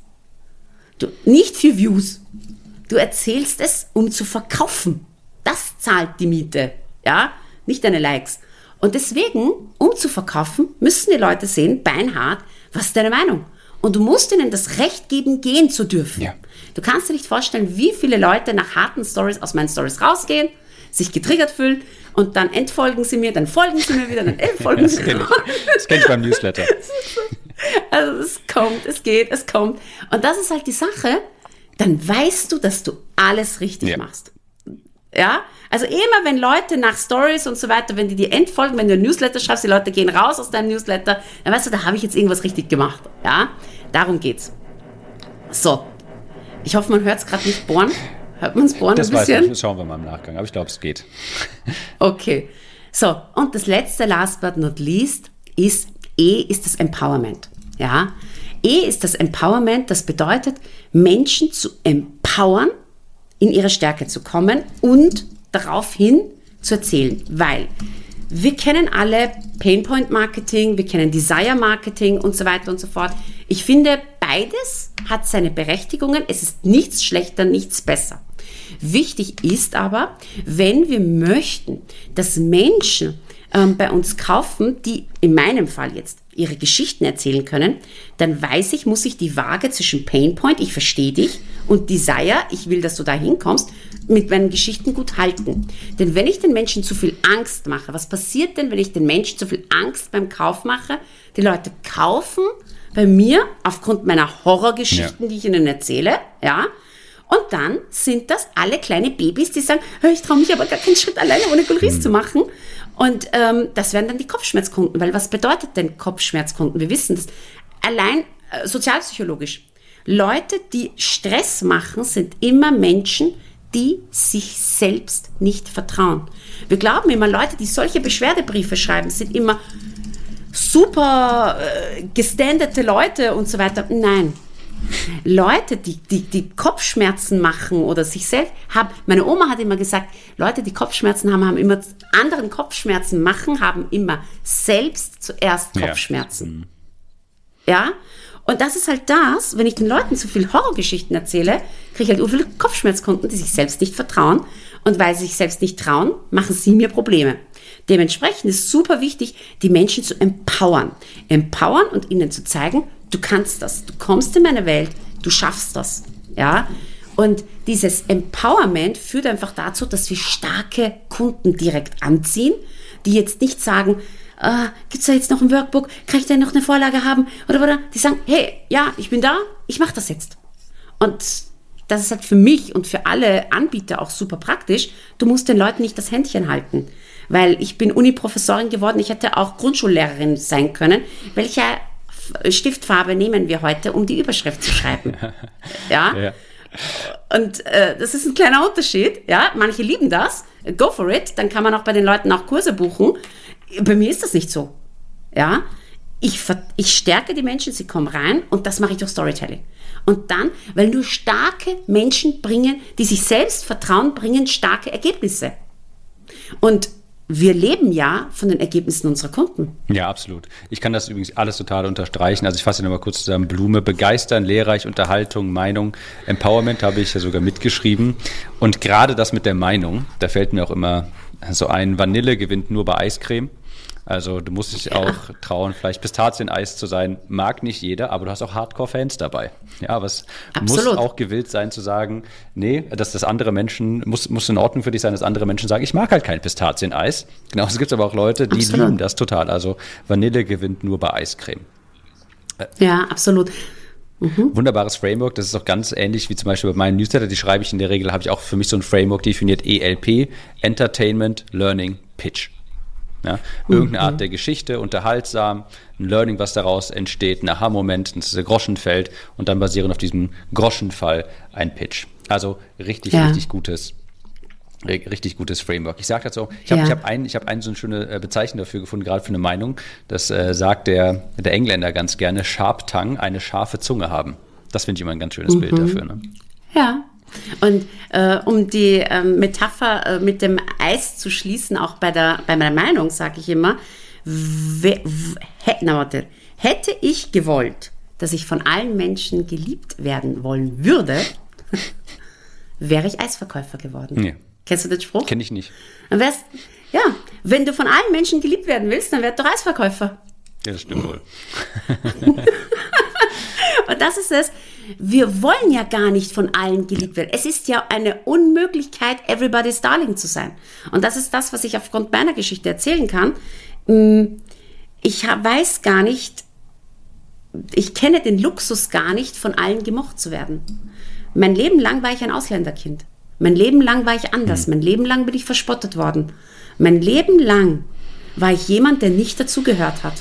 nicht für Views. Du erzählst es, um zu verkaufen. Das zahlt die Miete, ja? Nicht deine Likes. Und deswegen, um zu verkaufen, müssen die Leute sehen, beinhart, was ist deine Meinung? Und du musst ihnen das Recht geben, gehen zu dürfen. Ja. Du kannst dir nicht vorstellen, wie viele Leute nach harten Stories aus meinen Stories rausgehen, sich getriggert fühlen und dann entfolgen sie mir, dann folgen sie mir wieder, dann entfolgen sie mir. Das kenn ich beim Newsletter. Also es kommt, es geht, es kommt. Und das ist halt die Sache, dann weißt du, dass du alles richtig machst. Ja, also immer wenn Leute nach Stories und so weiter, wenn die dir entfolgen, wenn du ein Newsletter schreibst, die Leute gehen raus aus deinem Newsletter, dann weißt du, da habe ich jetzt irgendwas richtig gemacht. Ja, darum geht's. So, ich hoffe, man hört es gerade nicht bohren. Hört man es bohren das ein bisschen? Das weiß ich, schauen wir mal im Nachgang, aber ich glaube, es geht. Okay, so, und das letzte, last but not least, ist das Empowerment. Ja, ist das Empowerment, das bedeutet, Menschen zu empowern, in ihre Stärke zu kommen und daraufhin zu erzählen, weil wir kennen alle Painpoint-Marketing, wir kennen Desire-Marketing und so weiter und so fort. Ich finde, beides hat seine Berechtigungen, es ist nichts schlechter, nichts besser. Wichtig ist aber, wenn wir möchten, dass Menschen bei uns kaufen, die in meinem Fall jetzt ihre Geschichten erzählen können, dann weiß ich, muss ich die Waage zwischen Painpoint, ich verstehe dich, und Desire, ich will, dass du da hinkommst, mit meinen Geschichten gut halten. Denn wenn ich den Menschen zu viel Angst mache, was passiert denn, wenn ich den Menschen zu viel Angst beim Kauf mache? Die Leute kaufen bei mir aufgrund meiner Horrorgeschichten, die ich ihnen erzähle, ja. Und dann sind das alle kleine Babys, die sagen, ich traue mich aber gar keinen Schritt alleine ohne Gulris zu machen. Und das wären dann die Kopfschmerzkunden, weil was bedeutet denn Kopfschmerzkunden? Wir wissen das allein sozialpsychologisch. Leute, die Stress machen, sind immer Menschen, die sich selbst nicht vertrauen. Wir glauben immer, Leute, die solche Beschwerdebriefe schreiben, sind immer super gestandete Leute und so weiter. Nein. Leute, die Kopfschmerzen machen oder sich selbst haben, meine Oma hat immer gesagt, Leute, die Kopfschmerzen haben immer anderen Kopfschmerzen machen, haben immer selbst zuerst Kopfschmerzen. Ja? Und das ist halt das, wenn ich den Leuten zu viel Horrorgeschichten erzähle, kriege ich halt viele Kopfschmerzkunden, die sich selbst nicht vertrauen. Und weil sie sich selbst nicht trauen, machen sie mir Probleme. Dementsprechend ist super wichtig, die Menschen zu empowern. Empowern und ihnen zu zeigen, du kannst das, du kommst in meine Welt, du schaffst das. Ja? Und dieses Empowerment führt einfach dazu, dass wir starke Kunden direkt anziehen, die jetzt nicht sagen, gibt es da jetzt noch ein Workbook, kann ich da noch eine Vorlage haben? Oder die sagen, hey, ja, ich bin da, ich mache das jetzt. Und das ist halt für mich und für alle Anbieter auch super praktisch. Du musst den Leuten nicht das Händchen halten, weil ich bin Uni-Professorin geworden, ich hätte auch Grundschullehrerin sein können. Welche Stiftfarbe nehmen wir heute, um die Überschrift zu schreiben? Ja. Und das ist ein kleiner Unterschied. Ja, manche lieben das. Go for it. Dann kann man auch bei den Leuten auch Kurse buchen. Bei mir ist das nicht so. Ja, ich stärke die Menschen, sie kommen rein und das mache ich durch Storytelling. Und dann, weil nur starke Menschen bringen, die sich selbst vertrauen, bringen starke Ergebnisse. Und wir leben ja von den Ergebnissen unserer Kunden. Ja, absolut. Ich kann das übrigens alles total unterstreichen. Also ich fasse nochmal kurz zusammen. Blume, begeistern, lehrreich, Unterhaltung, Meinung, Empowerment habe ich ja sogar mitgeschrieben. Und gerade das mit der Meinung, da fällt mir auch immer so ein, Vanille gewinnt nur bei Eiscreme. Also du musst dich auch trauen, vielleicht Pistazieneis zu sein. Mag nicht jeder, aber du hast auch Hardcore-Fans dabei. Ja, aber es muss auch gewillt sein zu sagen, nee, dass das andere Menschen, muss in Ordnung für dich sein, dass andere Menschen sagen, ich mag halt kein Pistazieneis. Genauso gibt es aber auch Leute, die lieben das total. Also Vanille gewinnt nur bei Eiscreme. Ja, absolut. Wunderbares Framework, das ist auch ganz ähnlich wie zum Beispiel bei meinen Newsletter, die schreibe ich in der Regel, habe ich auch für mich so ein Framework definiert, ELP, Entertainment, Learning, Pitch. Ja? Irgendeine Art der Geschichte, unterhaltsam, ein Learning, was daraus entsteht, ein Aha-Moment, ein Groschen fällt und dann basierend auf diesem Groschenfall ein Pitch. Also richtig gutes Framework. Ich sage dazu, ich habe eine so eine schöne Bezeichnung dafür gefunden, gerade für eine Meinung. Das sagt der Engländer ganz gerne, Sharp Tongue, eine scharfe Zunge haben. Das finde ich immer ein ganz schönes Bild dafür. Ne? Ja, und um die Metapher mit dem Eis zu schließen, auch bei meiner Meinung, sage ich immer, hätte ich gewollt, dass ich von allen Menschen geliebt werden wollen würde, wäre ich Eisverkäufer geworden. Nee. Kennst du den Spruch? Kenn ich nicht. Dann wenn du von allen Menschen geliebt werden willst, dann werd doch Eisverkäufer. Ja, das stimmt wohl. Und das ist es. Wir wollen ja gar nicht von allen geliebt werden. Es ist ja eine Unmöglichkeit, everybody's darling zu sein. Und das ist das, was ich aufgrund meiner Geschichte erzählen kann. Ich weiß gar nicht, ich kenne den Luxus gar nicht, von allen gemocht zu werden. Mein Leben lang war ich ein Ausländerkind. Mein Leben lang war ich anders. Mein Leben lang bin ich verspottet worden. Mein Leben lang war ich jemand, der nicht dazugehört hat.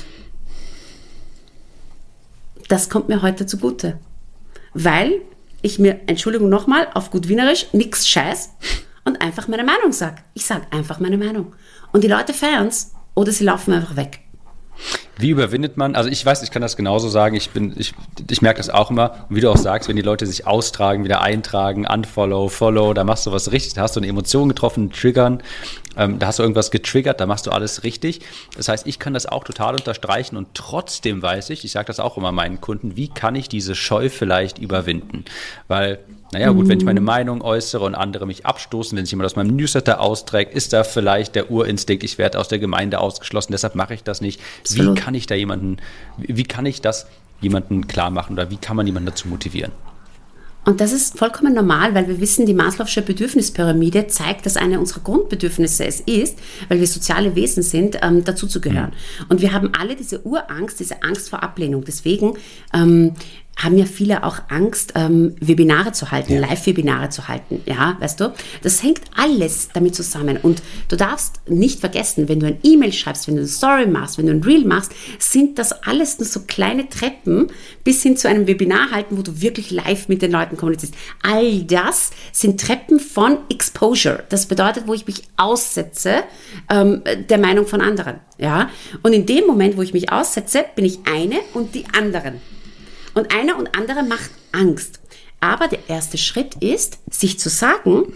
Das kommt mir heute zugute. Weil ich mir, Entschuldigung nochmal, auf gut Wienerisch, nix scheiß und einfach meine Meinung sage. Ich sage einfach meine Meinung. Und die Leute feiern's oder sie laufen einfach weg. Wie überwindet man, also ich weiß, ich kann das genauso sagen, ich merke das auch immer, und wie du auch sagst, wenn die Leute sich austragen, wieder eintragen, unfollow, follow, da machst du was richtig, da hast du eine Emotion getroffen, triggern, da hast du irgendwas getriggert, da machst du alles richtig. Das heißt, ich kann das auch total unterstreichen und trotzdem weiß ich sage das auch immer meinen Kunden, wie kann ich diese Scheu vielleicht überwinden? Weil, naja gut, wenn ich meine Meinung äußere und andere mich abstoßen, wenn sich jemand aus meinem Newsletter austrägt, ist da vielleicht der Urinstinkt, ich werde aus der Gemeinde ausgeschlossen, deshalb mache ich das nicht. Wie kann ich das jemandem klar machen oder wie kann man jemanden dazu motivieren? Und das ist vollkommen normal, weil wir wissen, die Maslow'sche Bedürfnispyramide zeigt, dass eine unserer Grundbedürfnisse es ist, weil wir soziale Wesen sind, dazu zu gehören. Und wir haben alle diese Urangst, diese Angst vor Ablehnung. Deswegen haben ja viele auch Angst, Webinare zu halten, Live-Webinare zu halten. Ja, weißt du? Das hängt alles damit zusammen. Und du darfst nicht vergessen, wenn du ein E-Mail schreibst, wenn du eine Story machst, wenn du ein Reel machst, sind das alles nur so kleine Treppen bis hin zu einem Webinar halten, wo du wirklich live mit den Leuten kommunizierst. All das sind Treppen von Exposure. Das bedeutet, wo ich mich aussetze der Meinung von anderen. Ja? Und in dem Moment, wo ich mich aussetze, bin ich eine und die anderen. Und einer und andere macht Angst. Aber der erste Schritt ist, sich zu sagen,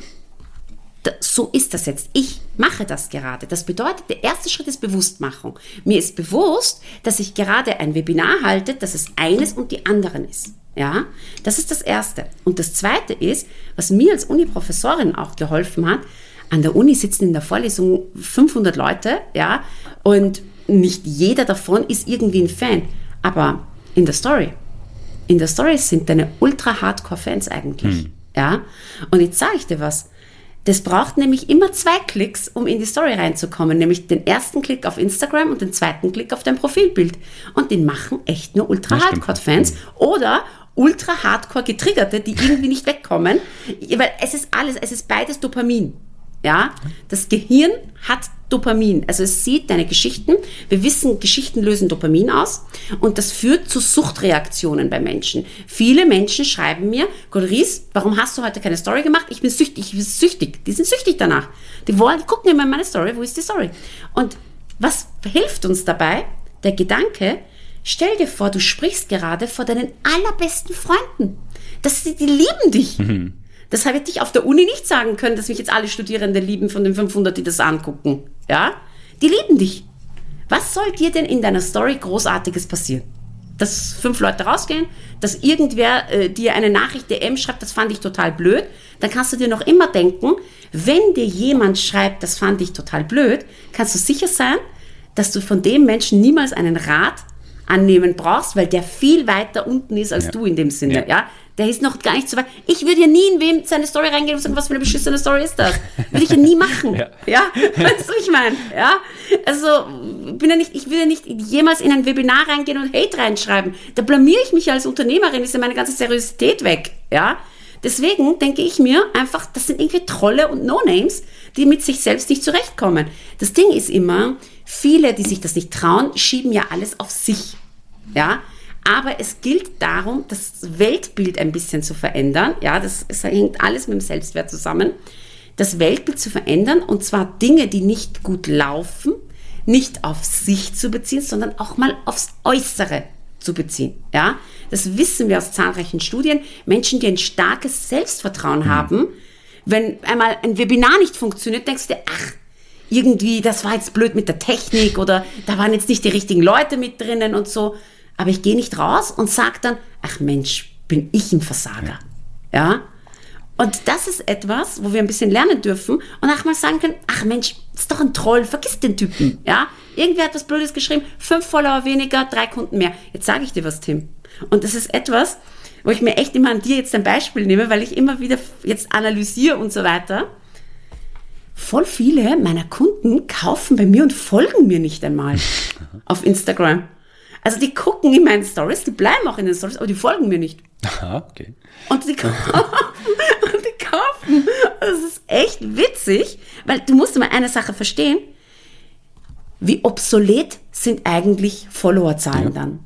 so ist das jetzt. Ich mache das gerade. Das bedeutet, der erste Schritt ist Bewusstmachung. Mir ist bewusst, dass ich gerade ein Webinar halte, dass es eines und die anderen ist. Ja, das ist das Erste. Und das Zweite ist, was mir als Uni-Professorin auch geholfen hat, an der Uni sitzen in der Vorlesung 500 Leute, ja, und nicht jeder davon ist irgendwie ein Fan. Aber in der Story sind deine ultra-Hardcore-Fans eigentlich. Ja? Und jetzt sage ich dir was. Das braucht nämlich immer 2 Klicks, um in die Story reinzukommen. Nämlich den ersten Klick auf Instagram und den zweiten Klick auf dein Profilbild. Und den machen echt nur ultra-Hardcore-Fans oder ultra-Hardcore-Getriggerte, die irgendwie nicht wegkommen. Weil es ist beides Dopamin. Ja, das Gehirn hat Dopamin, also es sieht deine Geschichten, wir wissen, Geschichten lösen Dopamin aus und das führt zu Suchtreaktionen bei Menschen. Viele Menschen schreiben mir, Golriz, warum hast du heute keine Story gemacht? Ich bin süchtig, die sind süchtig danach. Die gucken immer in meine Story, wo ist die Story? Und was hilft uns dabei? Der Gedanke, stell dir vor, du sprichst gerade vor deinen allerbesten Freunden. Die lieben dich. Das habe ich dich auf der Uni nicht sagen können, dass mich jetzt alle Studierende lieben von den 500, die das angucken. Ja? Die lieben dich. Was soll dir denn in deiner Story Großartiges passieren? Dass 5 Leute rausgehen, dass irgendwer dir eine Nachricht DM schreibt, das fand ich total blöd. Dann kannst du dir noch immer denken, wenn dir jemand schreibt, das fand ich total blöd, kannst du sicher sein, dass du von dem Menschen niemals einen Rat annehmen brauchst, weil der viel weiter unten ist als du in dem Sinne. Ja? Der ist noch gar nicht so weit. Ich würde ja nie in wem seine Story reingehen und sagen, was für eine beschissene Story ist das? Würde ich ja nie machen. Ja? Weißt du, ich meine? Ja? Also, ich will ja nicht jemals in ein Webinar reingehen und Hate reinschreiben. Da blamiere ich mich als Unternehmerin, ist ja meine ganze Seriosität weg. Ja? Deswegen denke ich mir einfach, das sind irgendwie Trolle und No-Names, die mit sich selbst nicht zurechtkommen. Das Ding ist immer, viele, die sich das nicht trauen, schieben ja alles auf sich. Ja, aber es gilt darum, das Weltbild ein bisschen zu verändern. Ja, das hängt alles mit dem Selbstwert zusammen. Das Weltbild zu verändern, und zwar Dinge, die nicht gut laufen, nicht auf sich zu beziehen, sondern auch mal aufs Äußere zu beziehen. Ja, das wissen wir aus zahlreichen Studien. Menschen, die ein starkes Selbstvertrauen haben, wenn einmal ein Webinar nicht funktioniert, denkst du dir, ach, irgendwie, das war jetzt blöd mit der Technik oder da waren jetzt nicht die richtigen Leute mit drinnen und so. Aber ich gehe nicht raus und sage dann, ach Mensch, bin ich ein Versager. Ja? Und das ist etwas, wo wir ein bisschen lernen dürfen und auch mal sagen können, ach Mensch, das ist doch ein Troll, vergiss den Typen. Ja? Irgendwer hat was Blödes geschrieben, 5 Follower weniger, 3 Kunden mehr. Jetzt sage ich dir was, Tim. Und das ist etwas, wo ich mir echt immer an dir jetzt ein Beispiel nehme, weil ich immer wieder jetzt analysiere und so weiter. Voll viele meiner Kunden kaufen bei mir und folgen mir nicht einmal auf Instagram. Also die gucken in meinen Stories, die bleiben auch in den Stories, aber die folgen mir nicht. Aha, okay. Und die kaufen. Das ist echt witzig, weil du musst mal eine Sache verstehen, wie obsolet sind eigentlich Followerzahlen dann.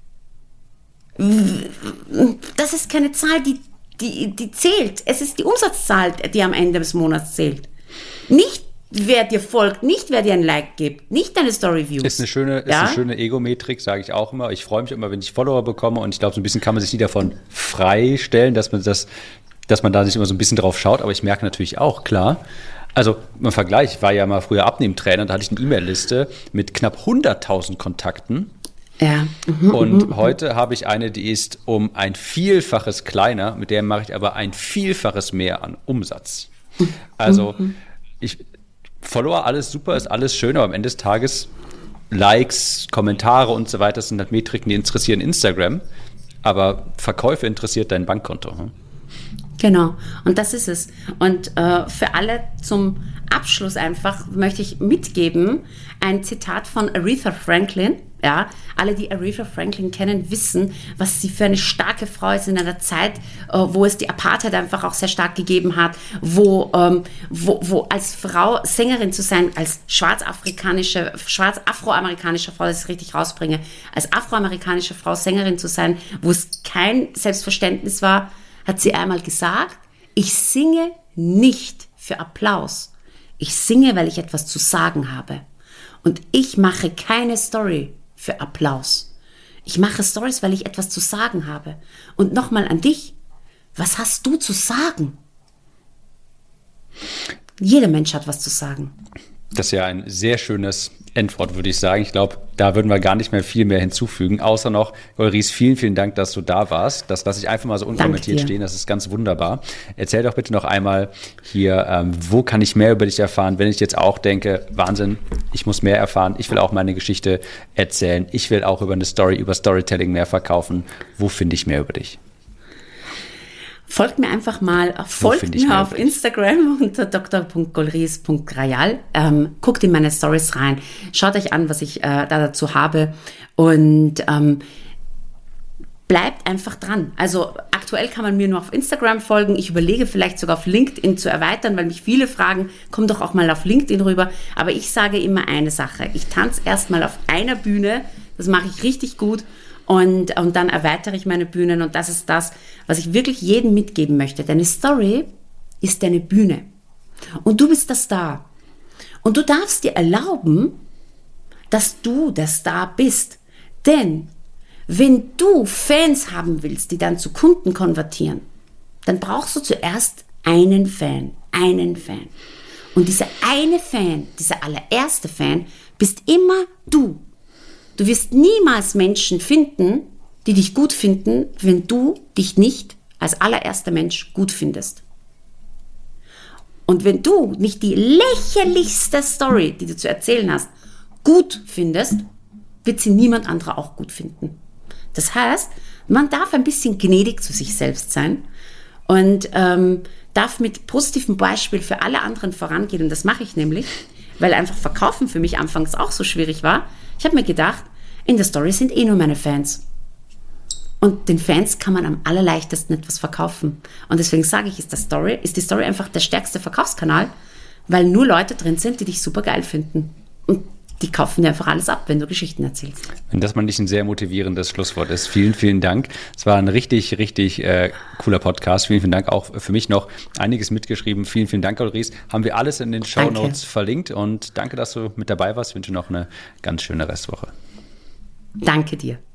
Das ist keine Zahl, die zählt. Es ist die Umsatzzahl, die am Ende des Monats zählt. Nicht wer dir folgt, nicht wer dir ein Like gibt, nicht deine Story-Views. Ist eine schöne Ego-Metrik, sage ich auch immer. Ich freue mich immer, wenn ich Follower bekomme, und ich glaube, so ein bisschen kann man sich nie davon freistellen, dass man da nicht immer so ein bisschen drauf schaut, aber ich merke natürlich auch, klar, also im Vergleich, ich war ja mal früher Abnehmtrainer, da hatte ich eine E-Mail-Liste mit knapp 100.000 Kontakten. Ja. Und heute habe ich eine, die ist um ein Vielfaches kleiner, mit der mache ich aber ein Vielfaches mehr an Umsatz. Also Follower, alles super, ist alles schön, aber am Ende des Tages Likes, Kommentare und so weiter, das sind halt Metriken, die interessieren Instagram, aber Verkäufe interessiert dein Bankkonto. Genau, und das ist es. Und für alle zum Abschluss einfach möchte ich mitgeben ein Zitat von Aretha Franklin. Ja, alle, die Aretha Franklin kennen, wissen, was sie für eine starke Frau ist in einer Zeit, wo es die Apartheid einfach auch sehr stark gegeben hat, wo als Frau Sängerin zu sein, als schwarz-afroamerikanische Frau, dass ich es richtig rausbringe, als afroamerikanische Frau Sängerin zu sein, wo es kein Selbstverständnis war, hat sie einmal gesagt, ich singe nicht für Applaus. Ich singe, weil ich etwas zu sagen habe. Und ich mache keine Story für Applaus. Ich mache Stories, weil ich etwas zu sagen habe. Und nochmal an dich, was hast du zu sagen? Jeder Mensch hat was zu sagen. Das ist ja ein sehr schönes Endwort, würde ich sagen. Ich glaube, da würden wir gar nicht mehr viel mehr hinzufügen, außer noch, Golriz, vielen, vielen Dank, dass du da warst. Das lasse ich einfach mal so unkommentiert stehen, das ist ganz wunderbar. Erzähl doch bitte noch einmal hier, wo kann ich mehr über dich erfahren, wenn ich jetzt auch denke, Wahnsinn, ich muss mehr erfahren, ich will auch meine Geschichte erzählen, ich will auch über eine Story, über Storytelling mehr verkaufen. Wo finde ich mehr über dich? Folgt mir einfach mal, folgt mir auf Instagram unter dr.golriz.rajal. Guckt in meine Stories rein, schaut euch an, was ich da dazu habe und bleibt einfach dran. Also aktuell kann man mir nur auf Instagram folgen. Ich überlege vielleicht sogar auf LinkedIn zu erweitern, weil mich viele fragen, komm doch auch mal auf LinkedIn rüber. Aber ich sage immer eine Sache. Ich tanze erstmal auf einer Bühne, das mache ich richtig gut. Und dann erweitere ich meine Bühnen und das ist das, was ich wirklich jedem mitgeben möchte. Deine Story ist deine Bühne und du bist der Star. Und du darfst dir erlauben, dass du der Star bist. Denn wenn du Fans haben willst, die dann zu Kunden konvertieren, dann brauchst du zuerst einen Fan. Und dieser eine Fan, dieser allererste Fan, bist immer du. Du wirst niemals Menschen finden, die dich gut finden, wenn du dich nicht als allererster Mensch gut findest. Und wenn du nicht die lächerlichste Story, die du zu erzählen hast, gut findest, wird sie niemand anderer auch gut finden. Das heißt, man darf ein bisschen gnädig zu sich selbst sein und darf mit positivem Beispiel für alle anderen vorangehen. Und das mache ich nämlich, weil einfach Verkaufen für mich anfangs auch so schwierig war. Ich habe mir gedacht, in der Story sind nur meine Fans. Und den Fans kann man am allerleichtesten etwas verkaufen. Und deswegen sage ich, ist die Story einfach der stärkste Verkaufskanal, weil nur Leute drin sind, die dich super geil finden. Und die kaufen dir einfach alles ab, wenn du Geschichten erzählst. Wenn das mal nicht ein sehr motivierendes Schlusswort ist. Vielen, vielen Dank. Es war ein richtig cooler Podcast. Vielen, vielen Dank. Auch für mich noch einiges mitgeschrieben. Vielen, vielen Dank, Golriz. Haben wir alles in den Shownotes verlinkt. Und danke, dass du mit dabei warst. Ich wünsche noch eine ganz schöne Restwoche. Danke dir.